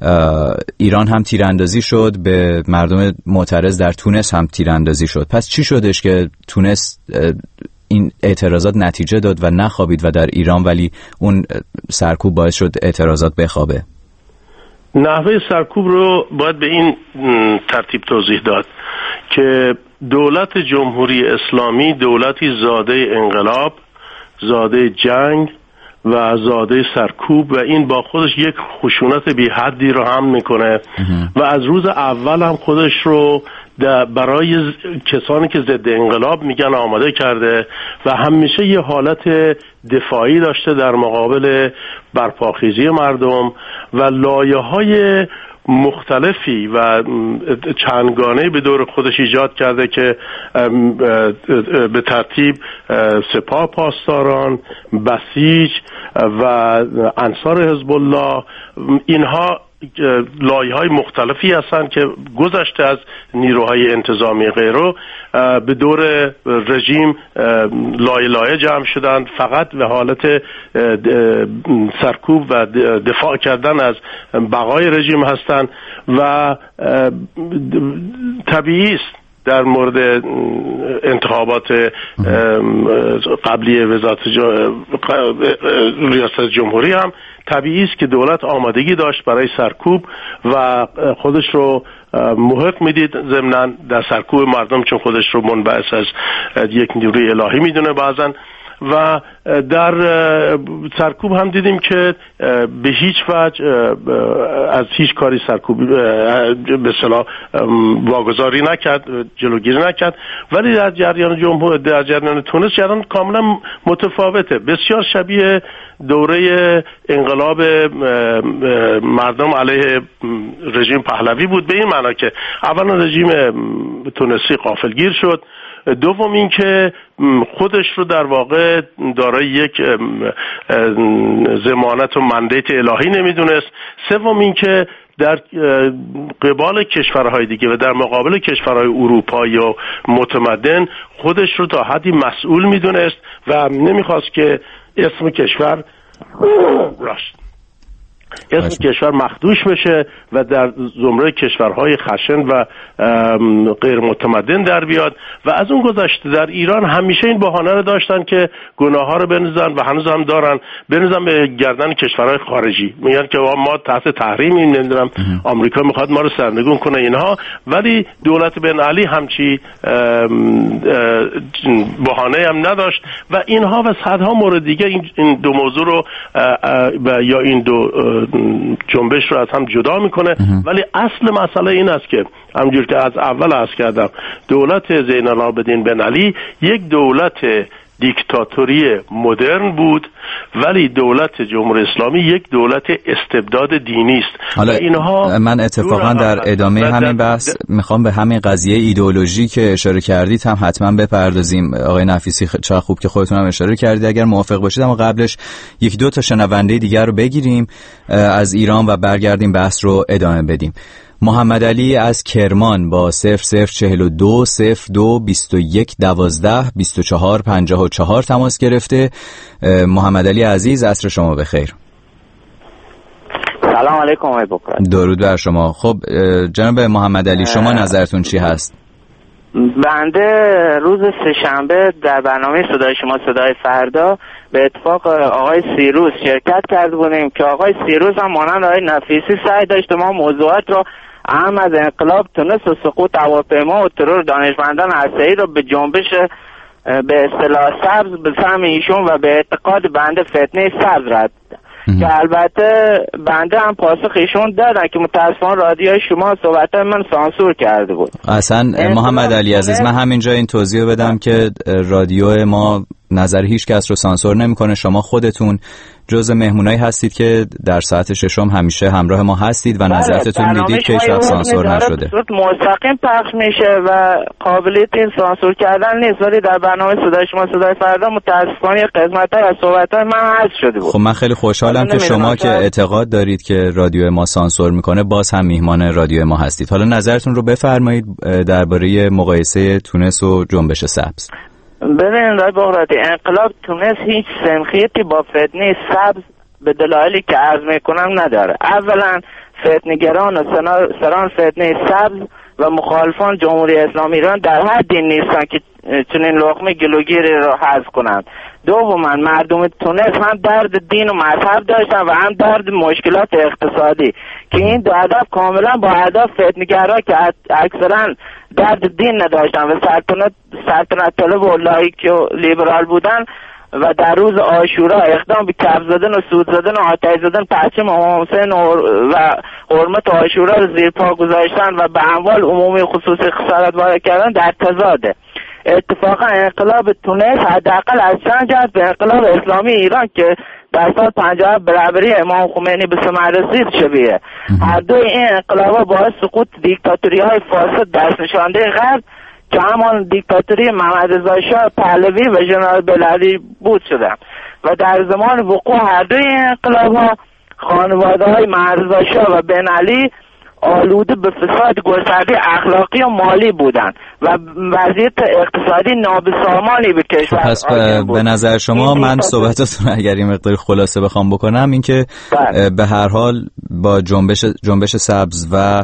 ایران هم تیراندازی شد، به مردم معترض در تونس هم تیراندازی شد. پس چی شدش که تونس این اعتراضات نتیجه داد و نخوابید و در ایران ولی اون سرکوب باعث شد اعتراضات بخوابه؟ نحوه سرکوب رو باید به این ترتیب توضیح داد که دولت جمهوری اسلامی دولتی زاده انقلاب، زاده جنگ و زاده سرکوب و این با خودش یک خشونت بی حدی رو هم میکنه و از روز اول هم خودش رو برای کسانی که ضد انقلاب میگن آماده کرده و همیشه یه حالت دفاعی داشته در مقابل برپاخیزی مردم و لایه‌های مختلفی و چندگانه به دور خودش ایجاد کرده که به ترتیب سپاه پاسداران، بسیج و انصار حزب الله، اینها لایه‌های مختلفی هستند که گذشته از نیروهای انتظامی غیره به دور رژیم لایه جمع شدند، فقط به حالت سرکوب و دفاع کردن از بقای رژیم هستند و طبیعی است در مورد انتخابات قبلی ریاست جمهوری هم طبیعی است که دولت آمادگی داشت برای سرکوب و خودش رو محق میدید ضمناً در سرکوب مردم، چون خودش رو منبعث از یک نیروی الهی میدونه بعضن و در سرکوب هم دیدیم که به هیچ وجه از هیچ کاری سرکوب به اصطلاح واگذاری نکرد، جلوگیری نکرد، ولی در جریان تونس جریان کاملا متفاوته، بسیار شبیه دوره انقلاب مردم علیه رژیم پهلوی بود، به این معنا که اولا رژیم تونسی غافلگیر شد، دوم این که خودش رو در واقع دارای یک ضمانت و مندیت الهی نمیدونست، سوم این که در قبال کشورهای دیگه و در مقابل کشورهای اروپایی و متمدن خودش رو تا حدی مسئول میدونست و نمیخواست که اسم کشور کشور مخدوش بشه و در زمره کشورهای خشن و غیر متمدن در بیاد. و از اون گذشته در ایران همیشه این بهانه رو داشتن که گناه ها رو بنزن و هنوز هم دارن، بنزن به گردن کشورهای خارجی، میگن که ما تحت تحریمیم، نمیدونم آمریکا میخواد ما رو سرنگون کنه اینها، ولی دولت بن علی همچی بهانه هم نداشت و اینها و صدها مورد دیگه این دو موضوع رو یا این دو جنبش رو از هم جدا میکنه. ولی اصل مسئله این است که همونجور که از اول عرض کردم دولت زین العابدین بن علی یک دولت دیکتاتوری مدرن بود، ولی دولت جمهوری اسلامی یک دولت استبداد دینی است. حالا اینها من اتفاقا در ادامه همین بحث میخوام به همین قضیه ایدئولوژی که اشاره کردید هم حتما بپردازیم. آقای نفیسی چقدر خوب که خودتون هم اشاره کردید، اگر موافق باشید اما قبلش یک دو تا شنونده دیگر رو بگیریم از ایران و برگردیم بحث رو ادامه بدیم. محمد علی از کرمان با 0042 02 21 12 24 54 تماس گرفته. محمد علی عزیز، عصر شما بخیر. سلام علیکم آقای بکرات. درود بر شما. خب جناب محمد علی، شما نظرتون چی هست؟ بنده روز سه‌شنبه در برنامه صدای شما صدای فردا به اتفاق آقای سیروس شرکت کرده بودیم که آقای سیروس هم مانند آقای نفیسی سعی داشت ما موضوعات رو اهم از انقلاب تونس و سقوط هواپیما و ترور دانشمندان هسته‌ای رو به جنبش به اصطلاح سبز به فهم ایشون و به اعتقاد بنده فتنه سبز رد که البته بنده هم پاسخ ایشون دادن که متاسفانه رادیوی شما صحبت من سانسور کرده بود. اصلا محمد علی عزیز، من همینجا این توضیح بدم که رادیو ما نظر هیچ کس رو سانسور نمیکنه. شما خودتون جزء مهمونایی هستید که در ساعت ششم همیشه همراه ما هستید و نظرتون دیدید که هیچ وقت سانسور نشده. مستقیم پخش میشه و قابلیت این سانسور کردن نیست، ولی در برنامه صدای شما صدای فردا متاسفانه قسمت‌ها از صحبت‌های من حذف شده بود. خب من خیلی خوشحالم که شما که اعتقاد دارید که رادیو ما سانسور میکنه باز هم میهمان رادیو ما هستید. حالا نظرتون رو بفرمایید درباره مقایسه تونس و جنبش سبز. ببینید آقای بغراتی، انقلاب تونس هیچ سنخیتی با فتنه سبز به دلایلی که عرض میکنم نداره. اولا فتنه‌گران و سران فتنه سبز و مخالفان جمهوری اسلامی ایران در حدی نیستن که چنین لقمه گلوگیری رو حذف کنند. دوما مردم تونس هم درد دین و مذهب داشتن و هم درد مشکلات اقتصادی که این دو هدف کاملا با هدف فتنه‌گرا که اکثرا درد دین نداشتن و سلطنت طلب و لایک و لیبرال بودن و در روز عاشورا اقدام به کف زدن و سود زدن و آتش زدن پرچم امام حسین و حرمت عاشورا رو زیر پا گذاشتن و به اموال عمومی خصوصی خسارت وارد کردن در تضاده. اتفاقا انقلاب تونس حداقل از چند جهت به انقلاب اسلامی ایران که در سال 50 برابری امام خمینی به ثمر رسید شبیه. هر دو این انقلابا باعث سقوط دیکتاتوری های فاسد دست نشانده غرب که همان دیکتاتوری محمد رضا شاه پهلوی و ژنرال بلعلی بود شدن و در زمان وقوع هر دو این انقلاب‌ها خانواده‌های محمد رضا شاه و بن علی آلوده به فساد گسترده اخلاقی و مالی بودند و وضعیت اقتصادی نابسامانی به کشور. پس به نظر شما من صحبتتون اگر این مقدار خلاصه بخوام بکنم این که به هر حال با جنبش سبز و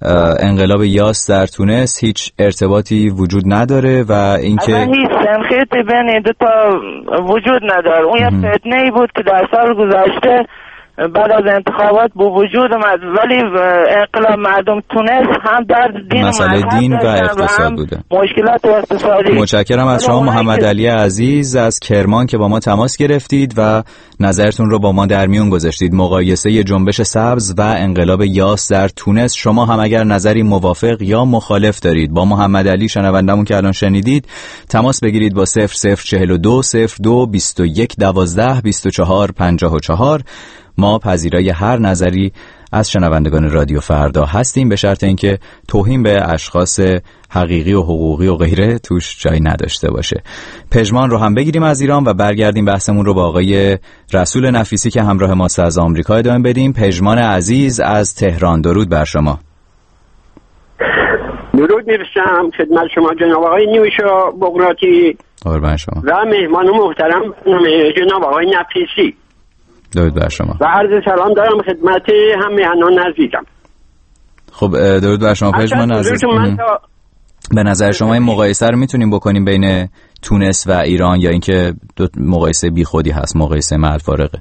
انقلاب یاس در تونس هیچ ارتباطی وجود نداره و اینکه هیچ سنخیتی بین این دو تا وجود نداره. اون یه فتنه‌ای بود که در سال گذشته بعد از انتخابات به وجود اومد، ولی انقلاب مردم تونس هم درد دین مسئله دین و اقتصاد بوده، مشکلات اقتصادی. متشکرم از شما محمد علی عزیز از کرمان که با ما تماس گرفتید و نظرتون رو با ما در میون گذاشتید. مقایسه جنبش سبز و انقلاب یاس در تونس، شما هم اگر نظری موافق یا مخالف دارید با محمد علی شنوندمون که الان شنیدید تماس بگیرید با 0042 02 21 12 24 54. ما پذیرای هر نظری از شنوندگان رادیو فردا هستیم به شرط اینکه توهین به اشخاص حقیقی و حقوقی و غیره توش جایی نداشته باشه. پژمان رو هم بگیریم از ایران و برگردیم بحثمون رو با آقای رسول نفیسی که همراه ماست از آمریکا ادامه بدیم. پژمان عزیز از تهران، درود بر شما. درود می‌فرستم خدمت شما جناب آقای نیوشا بغراتی قربان شما و مهمان محترم جناب آقای نفیسی. درود بر شما و عرض سلام دارم خدمت هم میهنان عزیزم. خب درود بر شما پژمان عزیز. به نظر شما این مقایسه رو میتونیم بکنیم بین تونس و ایران یا اینکه دو مقایسه بی خودی هست، مقایسه معل فارقه؟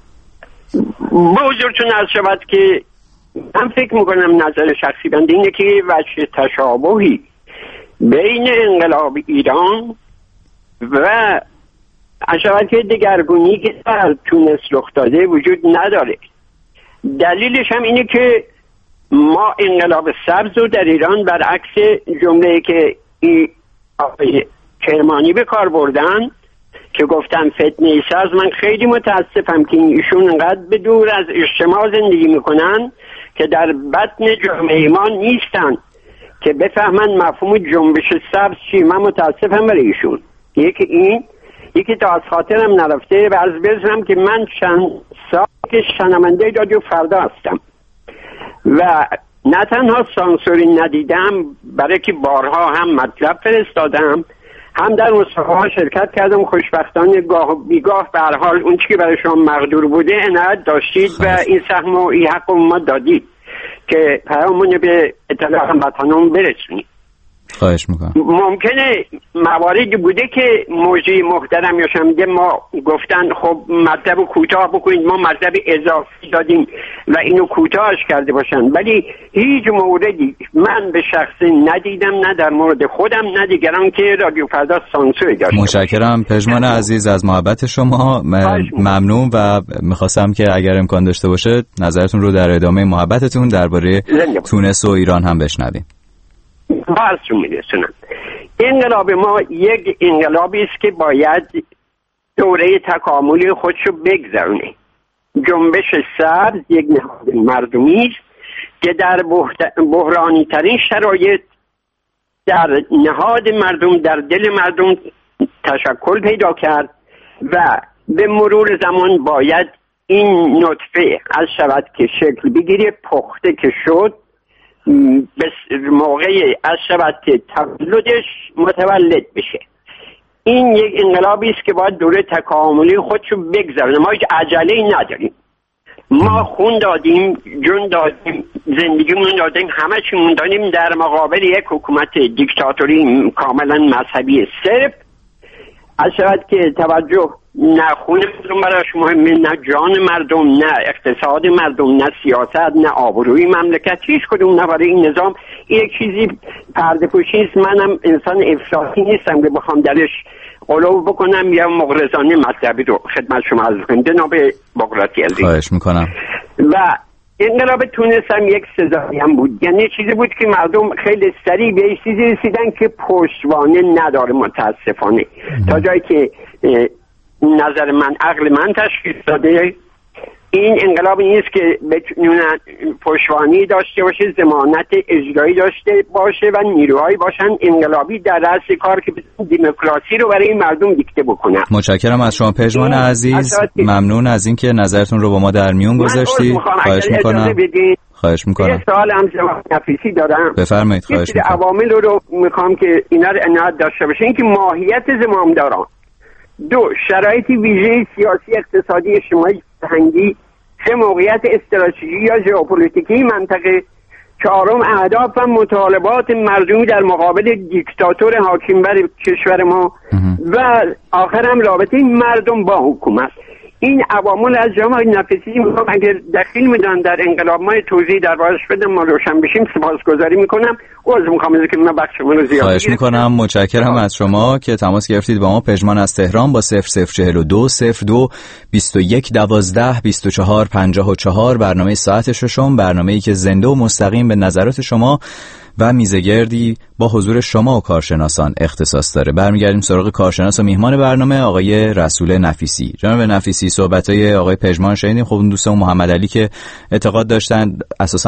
با حضورتون عرض شود که من فکر میکنم نظر شخصی بنده اینه که وجه تشابهی بین انقلاب ایران و عشبت که دگرگونی که در تونس رخ داده وجود نداره. دلیلش هم اینه که ما انقلاب سبز رو در ایران برعکس جمله‌ای که آقای کرمانی به کار بردن که گفتن فتنه سبز، من خیلی متاسفم که ایشون انقدر به دور از اجتماع زندگی میکنن که در بطن جامعه ما نیستن که بفهمن مفهوم جنبش سبز چی. من متاسفم برای ایشون. یکی تا از خاطرم نرفته و از بزنم که من چند سال که شنونده رادیو فردا هستم و نه تنها سانسوری ندیدم، برای که بارها هم مطلب فرستادم هم در مصاحبه‌ها شرکت کردم. خوشبختانه گاه بیگاه به هر حال اون چیزی که برای شما مقدور بوده عنایت داشتید و این سهم و این حق ما دادید که پیامونو به اطلاع هموطنان برسونید. خواهش میکنم. ممکنه مواردی بوده که موجی محترم یا شمیده ما گفتن خب مطلب کوتاه بکنید، ما مطلب اضافی دادیم و اینو کوتاهش کرده باشن، ولی هیچ موردی من به شخص ندیدم، نه در مورد خودم نه دیگران که رادیو فردا سانسور داشته. متشکرم پژمان عزیز از محبت شما، ممنون و میخواستم که اگر امکان داشته باشه نظرتون رو در ادامه محبتتون درباره تونس و ایران هم بشنویم. بازشون میرسونم. انقلاب ما یک انقلابی است که باید دوره تکاملی خودشو بگذرونه. جنبش سبز یک نهاد مردمی است که در بحرانی ترین شرایط در نهاد مردم، در دل مردم تشکل پیدا کرد و به مرور زمان باید این نطفه از شود که شکل بگیره، پخته که شد به موقع از شود که تولدش متولد بشه. این یک انقلابی است که باید دوره تکاملی خودشو بگذرونه. ما هیچ عجله‌ای نداریم، ما خون دادیم، جون دادیم، زندگیمون دادیم، همه چیمون دادیم در مقابل یک حکومت دیکتاتوری کاملا مذهبی صرف. از شود که توجه نه خون مردم براش مهمه، نه جان مردم، نه اقتصاد مردم، نه سیاست، نه آبروی مملکت، هیچ کدوم نه برای این نظام. یک چیزی پرده پوشی است. منم انسان افراطی نیستم که بخوام درش قلو بکنم یا مغرضانه مطلبی رو خدمت شما عرض کنم. جناب بغراتی عزیز، خواهش میکنم. و انقلاب تونس هم یک سزایی هم بود، یعنی چیزی بود که مردم خیلی سریع به چیزی رسیدن که پشتوانه نداره متاسفانه. تا جایی که نظر من عقل من تشخیص داده این انقلابی نیست که بتونن پشتوانه داشته باشه، ضمانت اجرایی داشته باشه و نیروهایی باشن انقلابی در رأس کار که دموکراسی رو برای مردم دیکته بکنن. متشکرم از شما پژمان عزیز، ممنون از اینکه نظرتون رو با ما در میون گذاشتید. خواهش میکنم. خواهش میکنم. یه سوال هم جناب نفیسی دارم. بفرمایید. خواهش میکنم. عوامل رو میخوام که اینا رو عنایت داشته باشه. اینکه ماهیت زمامداران، دو شرایط ویژه سیاسی، اقتصادی، اجتماعی، فرهنگی، سه موقعیت استراتژیکی یا ژئوپلیتیکی منطقه، چهارم اهداف و مطالبات مردمی در مقابل دیکتاتور حاکم بر کشور ما و آخرم رابطه مردم با حکومت. این عوامل از جناب نفیسی میخوام اگر دخیل میدن در انقلاب ما توضیح در واقعش بدم ما روشن بشیم. سپاسگزاری میکنم. عذر میخوام که من بخش من رو زیاد خواهش میکنم. متشکرم از شما که تماس گرفتید با ما. پژمان از تهران با 0042 02 21 12 24 54 برنامه ساعت ششم، برنامه‌ای که زنده و مستقیم به نظرات شما و میزگردی با حضور شما و کارشناسان اختصاص داره. برمیگردیم سراغ کارشناس و میهمان برنامه آقای رسول نفیسی. جناب نفیسی، صحبت‌های آقای پژمان شنیدیم. خب دوستان محمد علی که اعتقاد داشتن اساسا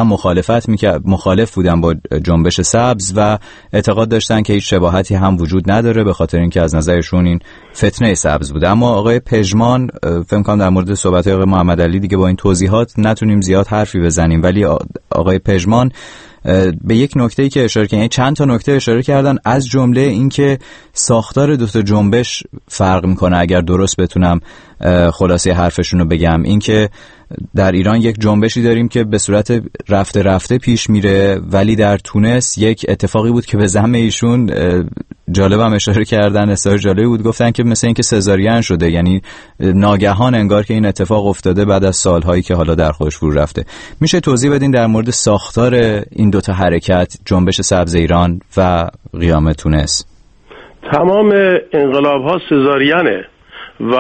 مخالف بودن با جنبش سبز و اعتقاد داشتن که هیچ شباهتی هم وجود نداره به خاطر اینکه از نظرشون این فتنه سبز بوده. اما آقای پژمان فکر کنم در مورد صحبت‌های آقای محمد علی دیگه با این توضیحات نتونیم زیاد حرفی بزنیم، ولی آقای پژمان به یک نکته‌ای که اشاره کردن، چند تا نکته اشاره کردن، از جمله اینکه ساختار دو تا جنبش فرق میکنه. اگر درست بتونم خلاصه حرفشون رو بگم، اینکه در ایران یک جنبشی داریم که به صورت رفته رفته پیش میره، ولی در تونس یک اتفاقی بود که به زعم ایشون جالبم اشاره کردن، اصلاح جالبی بود، گفتن که مثل اینکه سزارین شده، یعنی ناگهان انگار که این اتفاق افتاده بعد از سالهایی که حالا در خودش فرو رفته. میشه توضیح بدین در مورد ساختار این دوتا حرکت، جنبش سبز ایران و قیام تونس؟ تمام انقلاب ها سزارینه و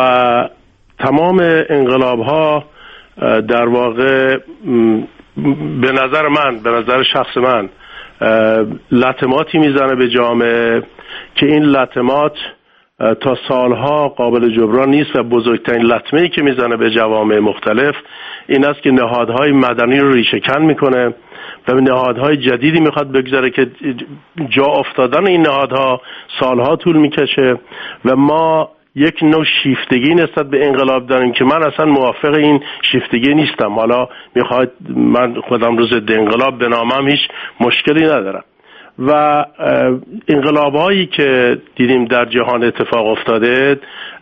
تمام انقلاب ها در واقع به نظر شخص من لطماتی میزنه به جامعه که این لطمات تا سالها قابل جبران نیست و بزرگترین لطمه‌ای که میزنه به جوامع مختلف این است که نهادهای مدنی رو ریشه‌کن میکنه و به نهادهای جدیدی میخواد بگذاره که جا افتادن این نهادها سالها طول میکشه و ما یک نوع شیفتگی نسبت به انقلاب داریم که من اصلا موافق این شیفتگی نیستم. حالا میخواد من خودم رو ضد انقلاب بنامم هیچ مشکلی ندارم. و انقلاب‌هایی که دیدیم در جهان اتفاق افتاده،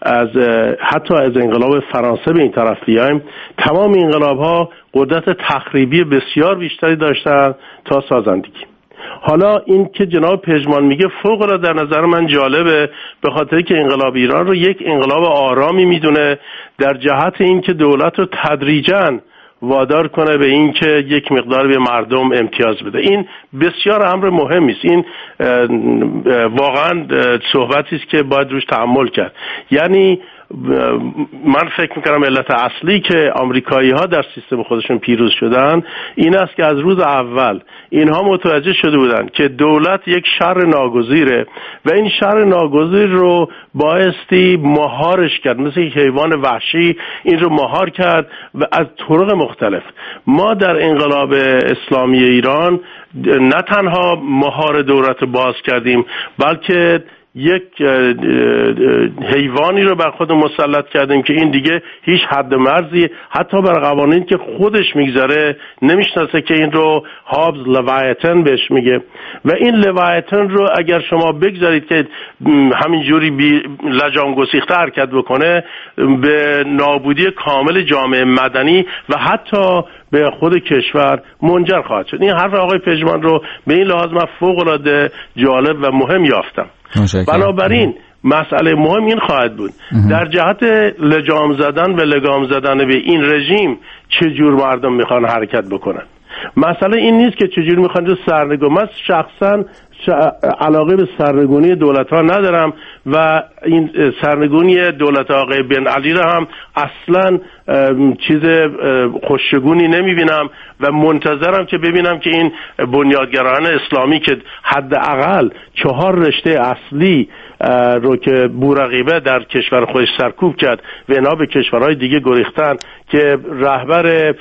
حتی از انقلاب فرانسه به این طرف بیایم، تمام انقلاب‌ها قدرت تخریبی بسیار بیشتری داشتن تا سازندگی. حالا این که جناب پژمان میگه فوق‌العاده در نظر من جالبه، به خاطر که انقلاب ایران رو یک انقلاب آرامی میدونه در جهت این که دولت رو تدریجاً وادار کنه به این که یک مقدار به مردم امتیاز بده. این بسیار امر مهمی است. این واقعا صحبتی است که باید روش تأمل کرد. یعنی من فکر میکنم علت اصلی که آمریکایی ها در سیستم خودشون پیروز شدن این است که از روز اول اینها متوجه شده بودن که دولت یک شر ناگزیره و این شر ناگزیر رو بایستی مهارش کرد، مثل یک حیوان وحشی این رو مهار کرد و از طرق مختلف. ما در انقلاب اسلامی ایران نه تنها مهار دولت باز کردیم، بلکه یک حیوانی رو بر خود مسلط کردیم که این دیگه هیچ حد مرزی حتی بر قوانین که خودش میگذاره نمیشناسه که این رو هابز لوایتن بهش میگه و این لوایتن رو اگر شما بگذارید که همینجوری لجام گسیخته حرکت بکنه به نابودی کامل جامعه مدنی و حتی به خود کشور منجر خواهد شد. این حرف آقای پژمان رو به این لحاظ من فوق‌العاده جالب و مهم یافتم. بنابراین مسئله مهم این خواهد بود در جهت لجام زدن و لگام زدن به این رژیم چجور مردم میخوان حرکت بکنن. مسئله این نیست که چجور میخوان سرنگون. من شخصا علاقه به سرنگونی دولت ها ندارم و این سرنگونی دولت آقای بن علی را هم اصلا چیز خوشگونی نمیبینم و منتظرم که ببینم که این بنیادگرایان اسلامی که حداقل 4 رشته اصلی رو که بورقیبه در کشور خودش سرکوب کرد و اینا به کشورهای دیگه گریختن که رهبر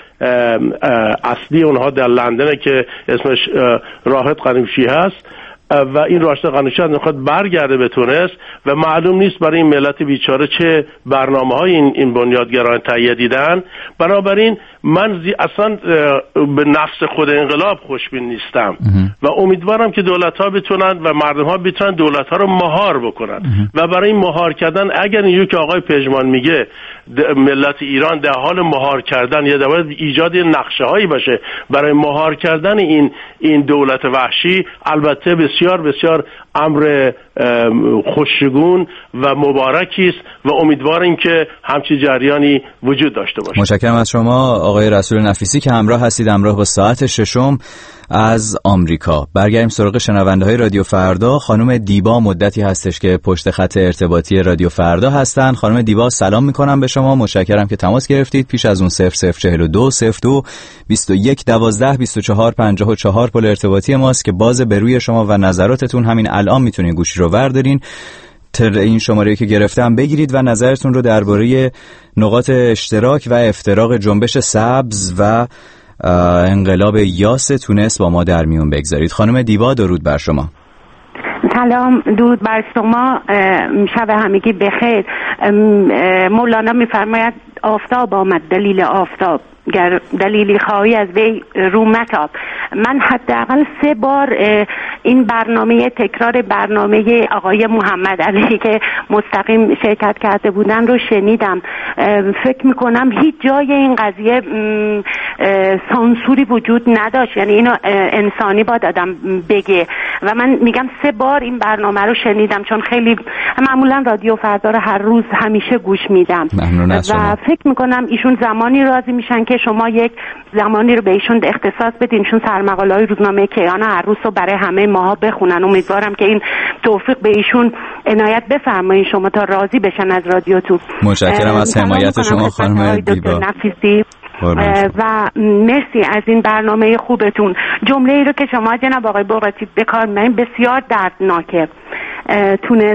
اصلی اونها در لندن که اسمش راحت قنوشی هست و این راشد قنوشی میخواد برگرده به تونس و معلوم نیست برای این ملت بیچاره چه برنامه‌های این بنیادگرایان تهیه دیدن. بنابراین من اصلا به نفس خود انقلاب خوشبین نیستم و امیدوارم که دولت‌ها بتونن و مردم‌ها بتونن دولت‌ها رو مهار بکنن و برای این مهار کردن اگر اینجوری که آقای پژمان میگه ملت ایران در حال مهار کردن یا در ایجاد نقشه‌هایی باشه برای مهار کردن این دولت وحشی، البته بسیار بسیار امر خوشگون و مبارکی است و امیدواریم که همچین جریانی وجود داشته باشه. متشکرم از شما آقای رسول نفیسی که همراه هستید، همراه با ساعت 6 از آمریکا. برگردیم سراغ شنونده های رادیو فردا. خانم دیبا مدتی هستش که پشت خط ارتباطی رادیو فردا هستن. خانم دیبا سلام میکنم به شما، متشکرم که تماس گرفتید. پیش از اون 0042 02 21 12 24 54 پل ارتباطی ماست که باز به روی شما و نظراتتون همین الان میتونید گوشی رو وردارین. این شماره که گرفتم بگیرید و نظرتون رو درباره نقاط اشتراک و افتراق جنبش سبز و انقلاب یاس تونس با ما در میون بگذارید. خانم دیبا درود بر شما. سلام، درود بر شما، شب همگی بخیر. مولانا میفرماید آفتاب آمد دلیل آفتاب، گر دلیلی خواهی از وی رو متاب. من حداقل 3 بار این برنامه تکرار برنامه آقای محمد علی که مستقیم شرکت کرده بودن رو شنیدم. فکر میکنم هیچ جای این قضیه سانسوری وجود نداشت، یعنی اینو انسانی باید آدم بگه و من میگم 3 بار این برنامه رو شنیدم چون خیلی معمولا رادیو فردا رو هر روز همیشه گوش میدم و فکر میکنم ایشون زمانی راضی میشن که شما یک زمانی رو به ایشون اختصاص بدین، چون سرمقاله‌های روزنامه کیان هر روز رو برای همه ماها بخونن. امیدوارم که این توفیق به ایشون عنایت بفرمایید شما تا راضی بشن از رادیوتون. متشکرم از حمایت شما خانم دیبا نفیسی و مرسی از این برنامه خوبتون. جمله ای رو که شما جناب آقای بغراتی به کار می‌برید بسیار دردناکه. تونس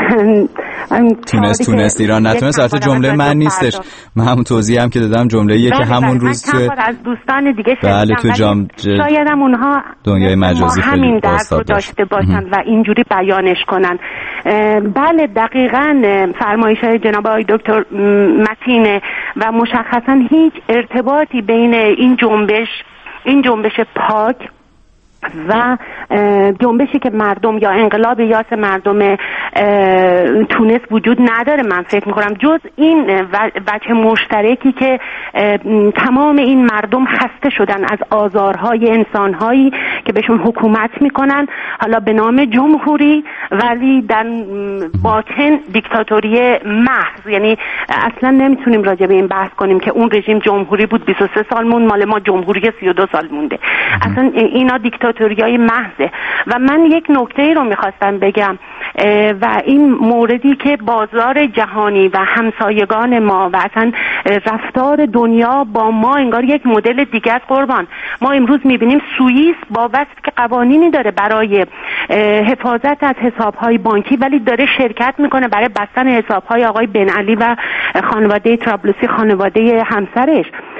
ایران نتونست. البته جمله من نیستش، من همون توضیح هم که دادم جمله‌ایه که همون روز تو از دوستان دیگه شنیدم شاید هم اونها دنیای مجازی همین درد رو داشته باشن و اینجوری بیانش کنن. بله دقیقاً فرمایش‌های جناب آقای دکتر متینه و مشخصاً هیچ ارتباطی بین این جنبش پاک و جنبشی که مردم یا انقلاب یاس مردم تونس وجود نداره. من فکر میکنم جز این وجه مشترکی که تمام این مردم خسته شدن از آزارهای انسانهایی که بهشون حکومت میکنن، حالا به نام جمهوری ولی در باطن دیکتاتوری محض. یعنی اصلا نمیتونیم راجع به این بحث کنیم که اون رژیم جمهوری بود 23 سال مون، مال ما جمهوری 32 سال مونده. اصلا اینا دیکتاتوریای محضه. و من یک نکته رو میخواستم بگم و این موردی که بازار جهانی و همسایگان ما و اصلا رفتار دنیا با ما انگار یک مدل دیگه است. قربان ما امروز میبینیم سوئیس با وصف که قوانینی داره برای حفاظت از حسابهای بانکی ولی داره شرکت میکنه برای بستن حسابهای آقای بن علی و خانواده طرابلسی، خانواده همسرش.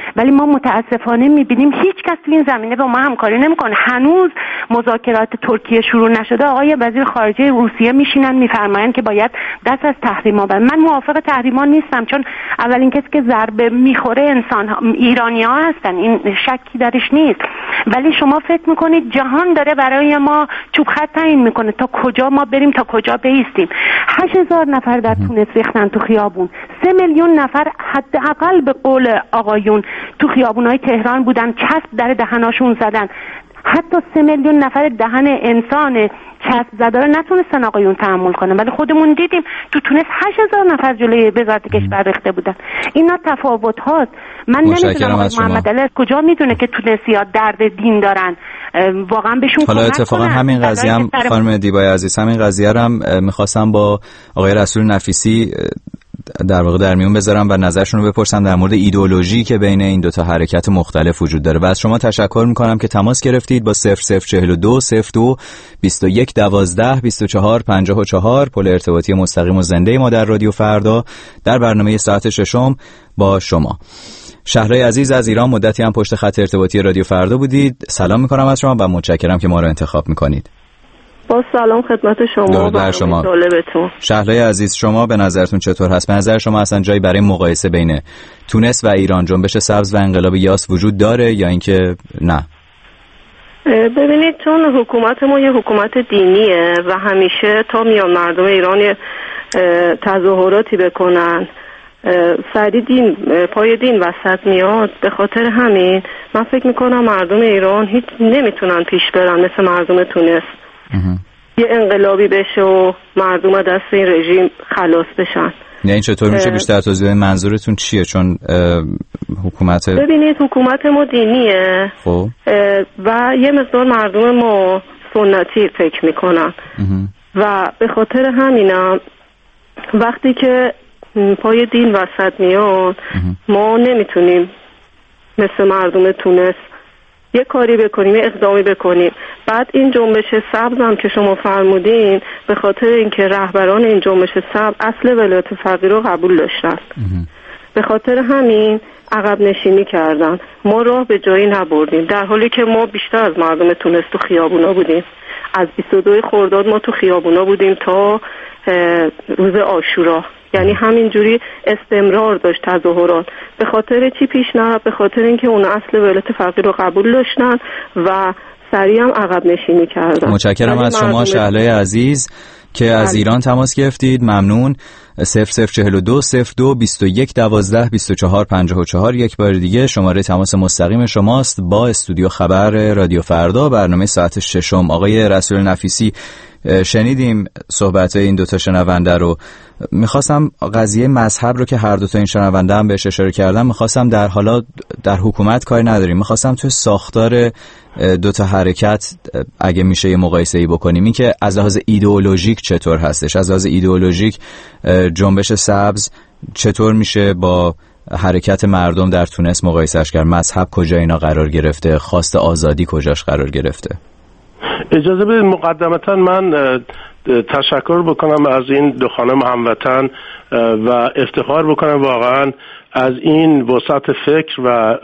ولی ما متاسفانه میبینیم هیچ کس تو این زمینه با ما همکاری نمیکنه. هنوز مذاکرات ترکیه شروع نشده، آقای وزیر خارجه روسیه میشینن میفرمایند که باید دست از تحریما بردارن. من موافق تحریما نیستم، چون اولین کسی که ضربه میخوره ایرانی‌ها هستن، این شکی درش نیست. ولی شما فکر میکنید جهان داره برای ما چوب خط تعیین میکنه تا کجا ما بریم تا کجا بایستیم؟ 8000 نفر در تونس ریختن تو خیابون، 3 میلیون نفر حداقل به قول آقایون تو خیابونای تهران بودن، چسب در دهناشون زدن. حتی 3 میلیون نفر دهن انسان چسب زده رو نتونستن آقایون تحمل کنن، ولی خودمون دیدیم تو تونس 8000 نفر جلوی وزارت کشور ریخته بودن. اینا تفاوت هاست. من نمیدونم محمد علی از کجا میدونه که تونسی‌ها درد دین دارن، واقعا بهشون حالا اتفاقا همین قضیه هم خانم دیبای عزیز، همین قضیه رو هم می‌خواستم با آقای رسول نفیسی در واقع در میون بذارم و نظرشون رو بپرسم در مورد ایدئولوژی که بین این دو تا حرکت مختلف وجود داره. و از شما تشکر میکنم که تماس گرفتید با 0042 02 21 12 24 54 پل ارتباطی مستقیم و زنده ما در رادیو فردا در برنامه ساعت ششم با شما. شهرای عزیز از ایران، مدتی هم پشت خط ارتباطی رادیو فردا بودید. سلام میکنم از شما و متشکرم که ما رو انتخاب میکنید. با سلام خدمت شما و شما. طالبتون. شهرای عزیز، شما به نظرتون چطور هست؟ به نظر شما اصلا جایی برای مقایسه بین تونس و ایران، جنبش سبز و انقلاب یاس وجود داره یا اینکه نه؟ ببینید، چون حکومت ما یه حکومت دینیه و همیشه تا میان مردم ایران تظاهراتی بکنن سری دین پای دین وسط میاد. به خاطر همین من فکر میکنم مردم ایران هیچ نمیتونن پیش برن مثل مردم تونس. یه انقلابی بشه و مردم دست این رژیم خلاص بشن. یعنی چطور میشه بیشتر توضیح؟ منظورتون چیه؟ چون حکومت، ببینید حکومت ما دینیه و یه مقدار مردم ما سنتی فکر میکنن و به خاطر همینم وقتی که پای دین وسط میاد ما نمیتونیم مثل مردم تونس یه کاری بکنیم، یه اقدامی بکنیم. بعد این جنبش سبز هم که شما فرمودین، به خاطر اینکه رهبران این جنبش سبز اصل ولایت فقیه رو قبول داشتن، به خاطر همین عقب نشینی کردن، ما راه به جایی نبردیم، در حالی که ما بیشتر از مردم تونس تو خیابونا بودیم. از 22 خرداد ما تو خیابونا بودیم تا روز عاشورا، یعنی همینجوری استمرار داشت تظاهرات. به خاطر چی پیش نرفت؟ به خاطر اینکه اون اصل ولایت فقیه رو قبول داشتن و سریع هم عقب نشینی کردن. متشکرم از شما شهلای عزیز که از ایران تماس گرفتید. ممنون. 0042 02 21 12 24 54 یک بار دیگه شماره تماس مستقیم شماست با استودیو خبر رادیو فردا برنامه ساعت ششم. آقای رسول نفیسی، شنیدیم صحبت این دوتا شنونده رو. میخواستم قضیه مذهب رو که هر دوتا این شنونده هم بهش اشاره کردم، میخواستم در حکومت کاری نداریم، میخواستم توی ساختار دوتا حرکت اگه میشه یه مقایسه‌ای بکنیم، این که از لحاظ ایدئولوژیک چطور هستش. از لحاظ ایدئولوژیک جنبش سبز چطور میشه با حرکت مردم در تونس مقایسهش کرد؟ مذهب کجا اینا قرار گرفته؟ خواست آزادی کجاش قرار گرفته؟ اجازه بدید مقدمتا من تشکر بکنم از این دو خانم هموطن و افتخار بکنم واقعا از این وسعت فکر و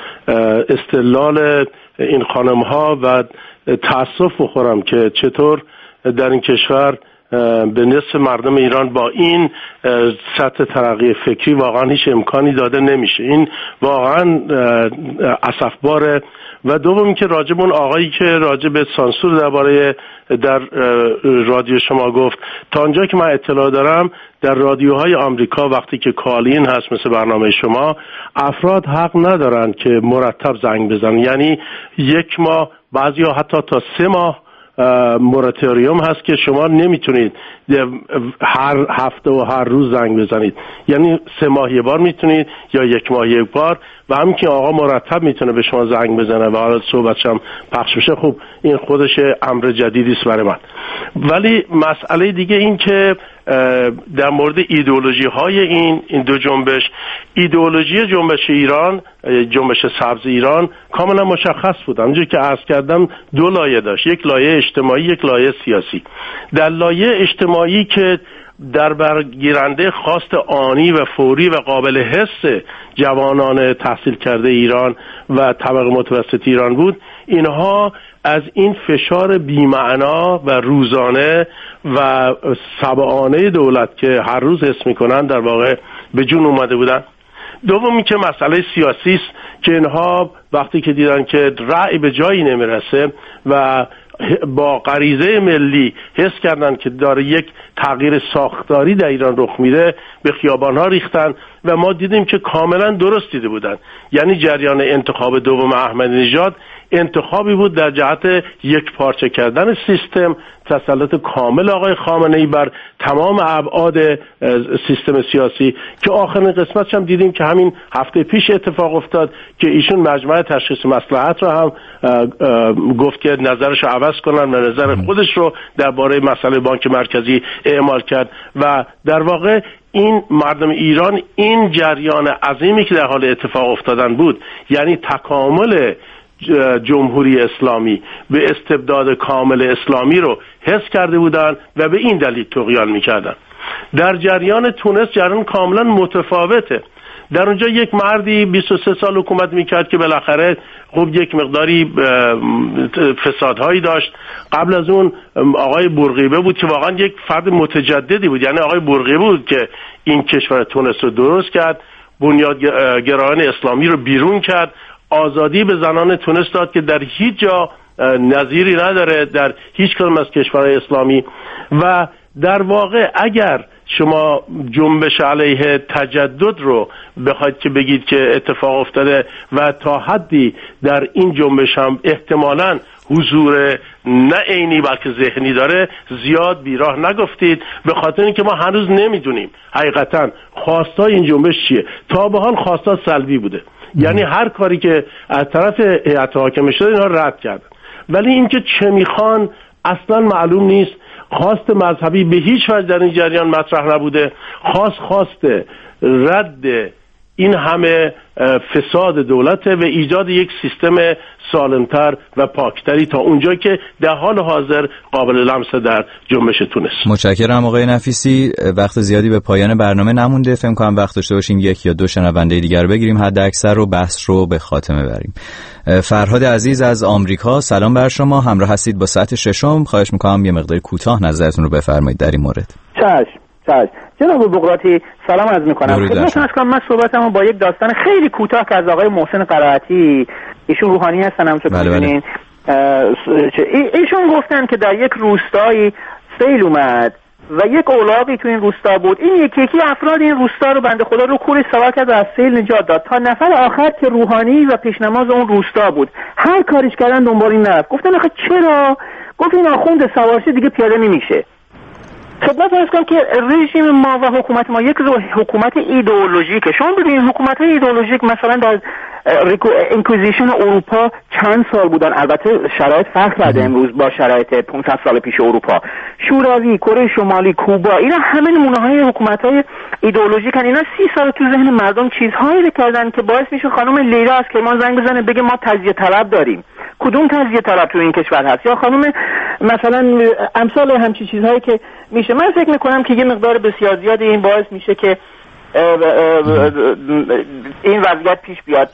استدلال این خانم ها و تأسف بخورم که چطور در این کشور به نصف مردم ایران با این سطح ترقی فکری واقعا هیچ امکانی داده نمیشه. این واقعا اسفباره. و دوم که راجب اون آقایی که راجب سانسور در رادیو شما گفت، تا اونجا که من اطلاع دارم در رادیوهای آمریکا وقتی که کالین هست مثل برنامه شما، افراد حق ندارن که مرتب زنگ بزنن، یعنی 1 ماه، بعضیا حتی تا 3 ماه موراتوریوم هست که شما نمیتونید هر هفته و هر روز زنگ بزنید، یعنی 3 ماه یه بار میتونید یا 1 ماه یک بار. و همین که آقا مرتب میتونه به شما زنگ بزنه و حالا صحبتش هم پخش بشه، خب این خودش امر جدیدی است برای من. ولی مسئله دیگه این که در مورد ایدئولوژی های این دو جنبش، ایدئولوژی جنبش ایران، جنبش سبز ایران کاملا مشخص بود. همونجوری که عرض کردم 2 لایه داشت، یک لایه اجتماعی، یک لایه سیاسی. در لایه اجتماعی که در برگیرنده خواست آنی و فوری و قابل حس جوانان تحصیل کرده ایران و طبقه متوسط ایران بود، اینها از این فشار بی‌معنا و روزانه و سبعانه دولت که هر روز حس می‌کنن در واقع به جون اومده بودن. دومی که مسئله سیاسی است که اینها وقتی که دیدن که رأی به جایی نمیرسه و با غریزه ملی حس کردن که داره یک تغییر ساختاری در ایران رخ میده، به خیابان‌ها ریختن و ما دیدیم که کاملا درست دیده بودن. یعنی جریان انتخاب دوم احمدی نژاد انتخابی بود در جهت یک پارچه کردن سیستم، تسلط کامل آقای خامنه‌ای بر تمام ابعاد سیستم سیاسی که آخرین قسمتش هم دیدیم که همین هفته پیش اتفاق افتاد که ایشون مجمع تشخیص مصلحت رو هم گفت که نظرش رو عوض کنن و نظر خودش رو درباره مسئله بانک مرکزی اعمال کرد و در واقع این مردم ایران این جریان عظیمی که در حال اتفاق افتادن بود، یعنی تکامل جمهوری اسلامی به استبداد کامل اسلامی رو حس کرده بودن و به این دلیل طغیان میکردن. در جریان تونس جریان کاملا متفاوته. در اونجا یک مردی 23 سال حکومت میکرد که بالاخره خب یک مقداری فسادهایی داشت. قبل از اون آقای بورقیبه بود که واقعا یک فرد متجددی بود، یعنی آقای بورقیبه بود که این کشور تونس رو درست کرد، بنیادگرایان اسلامی رو بیرون کرد، آزادی به زنان تونس داد که در هیچ جا نظیری نداره در هیچ کدام از کشورهای اسلامی. و در واقع اگر شما جنبش علیه تجدد رو بخواید که بگید که اتفاق افتاده و تا حدی در این جنبش هم احتمالاً حضور نه عینی بلکه ذهنی داره، زیاد بیراه نگفتید، به خاطر اینکه ما هنوز نمیدونیم حقیقتاً خواستای این جنبش چیه. تا به حال خواستا سلبی بوده، یعنی هر کاری که از طرف هیئت حاکمه شده اینا رد کردن، ولی اینکه چه میخوان اصلا معلوم نیست. خواست مذهبی به هیچ وجه در این جریان مطرح نبوده. خواست رد این همه فساد دولته و ایجاد یک سیستم سالمتر و پاکتری تا اونجا که در حال حاضر قابل لمس در جنبش تونس. متشکرم آقای نفیسی. وقت زیادی به پایان برنامه نمونده، فکر کنم وقت داشته باشیم یک یا دو شنونده دیگر بگیریم، حد اکثر رو بحث رو به خاتمه بریم. فرهاد عزیز از آمریکا، سلام بر شما، همراه هستید با ساعت ششم. خواهش میکنم یه مقدار کوتاه نظرتون رو بفرمایید در این مورد. چشم. جناب بقراطی سلام عرض میکنم. خدمتتون عرض کنم من صحبتمو با یک داستان خیلی کوتاه که از آقای محسن قرائتی، ایشون روحانی هستن همونطور که می‌دونین، ایشون گفتن که در یک روستایی سیل اومد و یک اولاغی تو این روستا بود. این یکی افراد این روستا رو بنده خدا رو کوری سوار کرد و از سیل نجات داد تا نفر آخر که روحانی و پیشنماز اون روستا بود. هر کاریش کردن دنبال این نرفت. گفتن آخه چرا؟ گفت این آخوند سوارشی دیگه پیاده نمیشه. خدمت عرض کنم که رژیم ما و حکومت ما یک حکومت ایدئولوژیکه. شما ببینید حکومت‌های ایدئولوژیک مثلا در انکویزیشن اروپا چند سال بودن، البته شرایط فرق کرده امروز با شرایط 500 سال پیش اروپا. شوروی، کره شمالی، کوبا، اینا همه نمونه‌های حکومت‌های ایدئولوژیکن. اینا 30 سال تو ذهن مردم چیزهایی کردن که باعث میشه خانم لیلا از کرمان زنگ بزنه بگه ما تجزیه طلب داریم. کدوم تجزیه طلب تو این کشور هست؟ یا خانم مثلا امثال همچین چیزهایی که میشه. من فکر میکنم که یه مقدار بسیار زیادی این باعث میشه که این وضعیت پیش بیاد.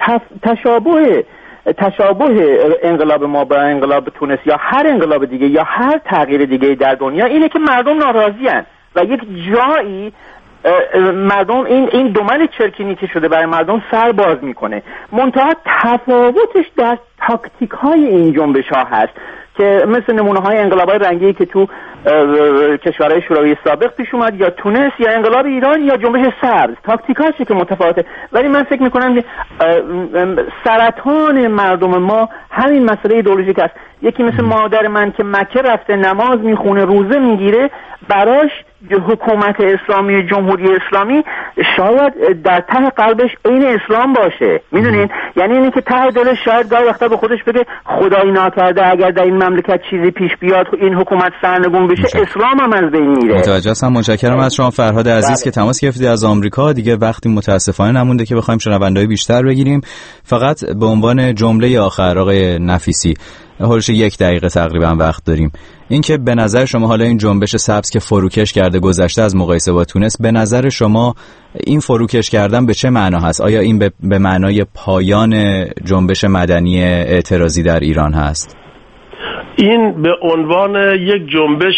تشابه انقلاب ما با انقلاب تونس یا هر انقلاب دیگه یا هر تغییر دیگه در دنیا اینه که مردم ناراضی هستند و یک جایی مردم این دمل چرکینی که شده برای مردم سر باز میکنه. منتها تفاوتش در تاکتیک های این جنبش ها هست که مثل نمونه های انقلاب های رنگی که تو کشورهای شوروی سابق پیش اومد یا تونس یا انقلاب ایران یا جنبش سبز، تاکتیکاشه که متفاوته. ولی من فکر میکنم سرطان مردم ما همین مسئله ایدئولوژیک است. یکی مثل مادر من که مکه رفته نماز میخونه روزه میگیره، براش حکومت اسلامی جمهوری اسلامی شاید در ته قلبش عین اسلام باشه. میدونین؟ یعنی اینه که ته دلش شاید گاهی وقتا به خودش بگه خدای ناکرده اگر در این مملکت چیزی پیش بیاد این حکومت سرنگون بشه اسلام هم از بین میره. متوجه هستم. متشکرم از شما فرهاد عزیز که تماس گرفتید از آمریکا. دیگه وقتی متاسفانه نمونده که بخوایم شنونده‌های بیشتر بگیریم. فقط به عنوان جمله آخر آقای نفیسی، حدود 1 دقیقه تقریبا وقت داریم. این که به نظر شما حالا این جنبش سبز که فروکش کرده گذشته از مقایسه با تونس، به نظر شما این فروکش کردن به چه معنا هست؟ آیا این به معنای پایان جنبش مدنی اعتراضی در ایران هست؟ این به عنوان یک جنبش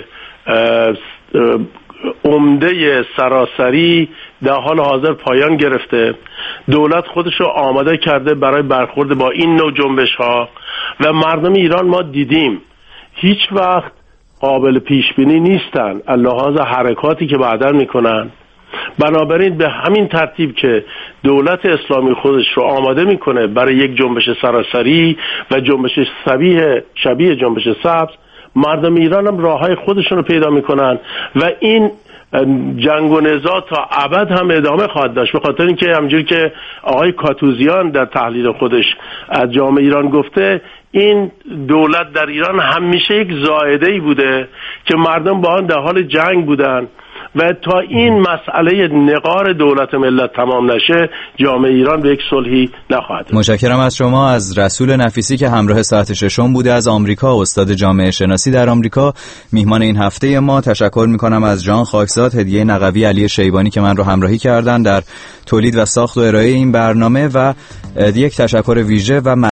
عمده سراسری در حال حاضر پایان گرفته. دولت خودش رو آماده کرده برای برخورد با این نوع جنبش ها و مردم ایران ما دیدیم هیچ وقت قابل پیش بینی نیستن از لحاظ حرکاتی که بعداً میکنن. بنابراین به همین ترتیب که دولت اسلامی خودش رو آماده میکنه برای یک جنبش سراسری و جنبش شبیه جنبش سبز، مردم ایران هم راههای خودشون رو پیدا میکنن و این جنگ و نزاع تا ابد هم ادامه خواهد داشت، به خاطر اینکه همونجوری که آقای کاتوزیان در تحلیل خودش از جامعه ایران گفته، این دولت در ایران همیشه یک زائده‌ای بوده که مردم با آن در حال جنگ بودن و تا این مسئله نقار دولت ملت تمام نشه جامعه ایران به یک صلحی نخواهد. متشکرم از شما. از رسول نفیسی که همراه ساعت ششم بوده از آمریکا، استاد جامعه شناسی در آمریکا، میهمان این هفته ما. تشکر میکنم از جان خاکزاد، هدیه نقوی، علی شیبانی که من رو همراهی کردن در تولید و ساخت و ارائه این برنامه و یک تشکر ویژه و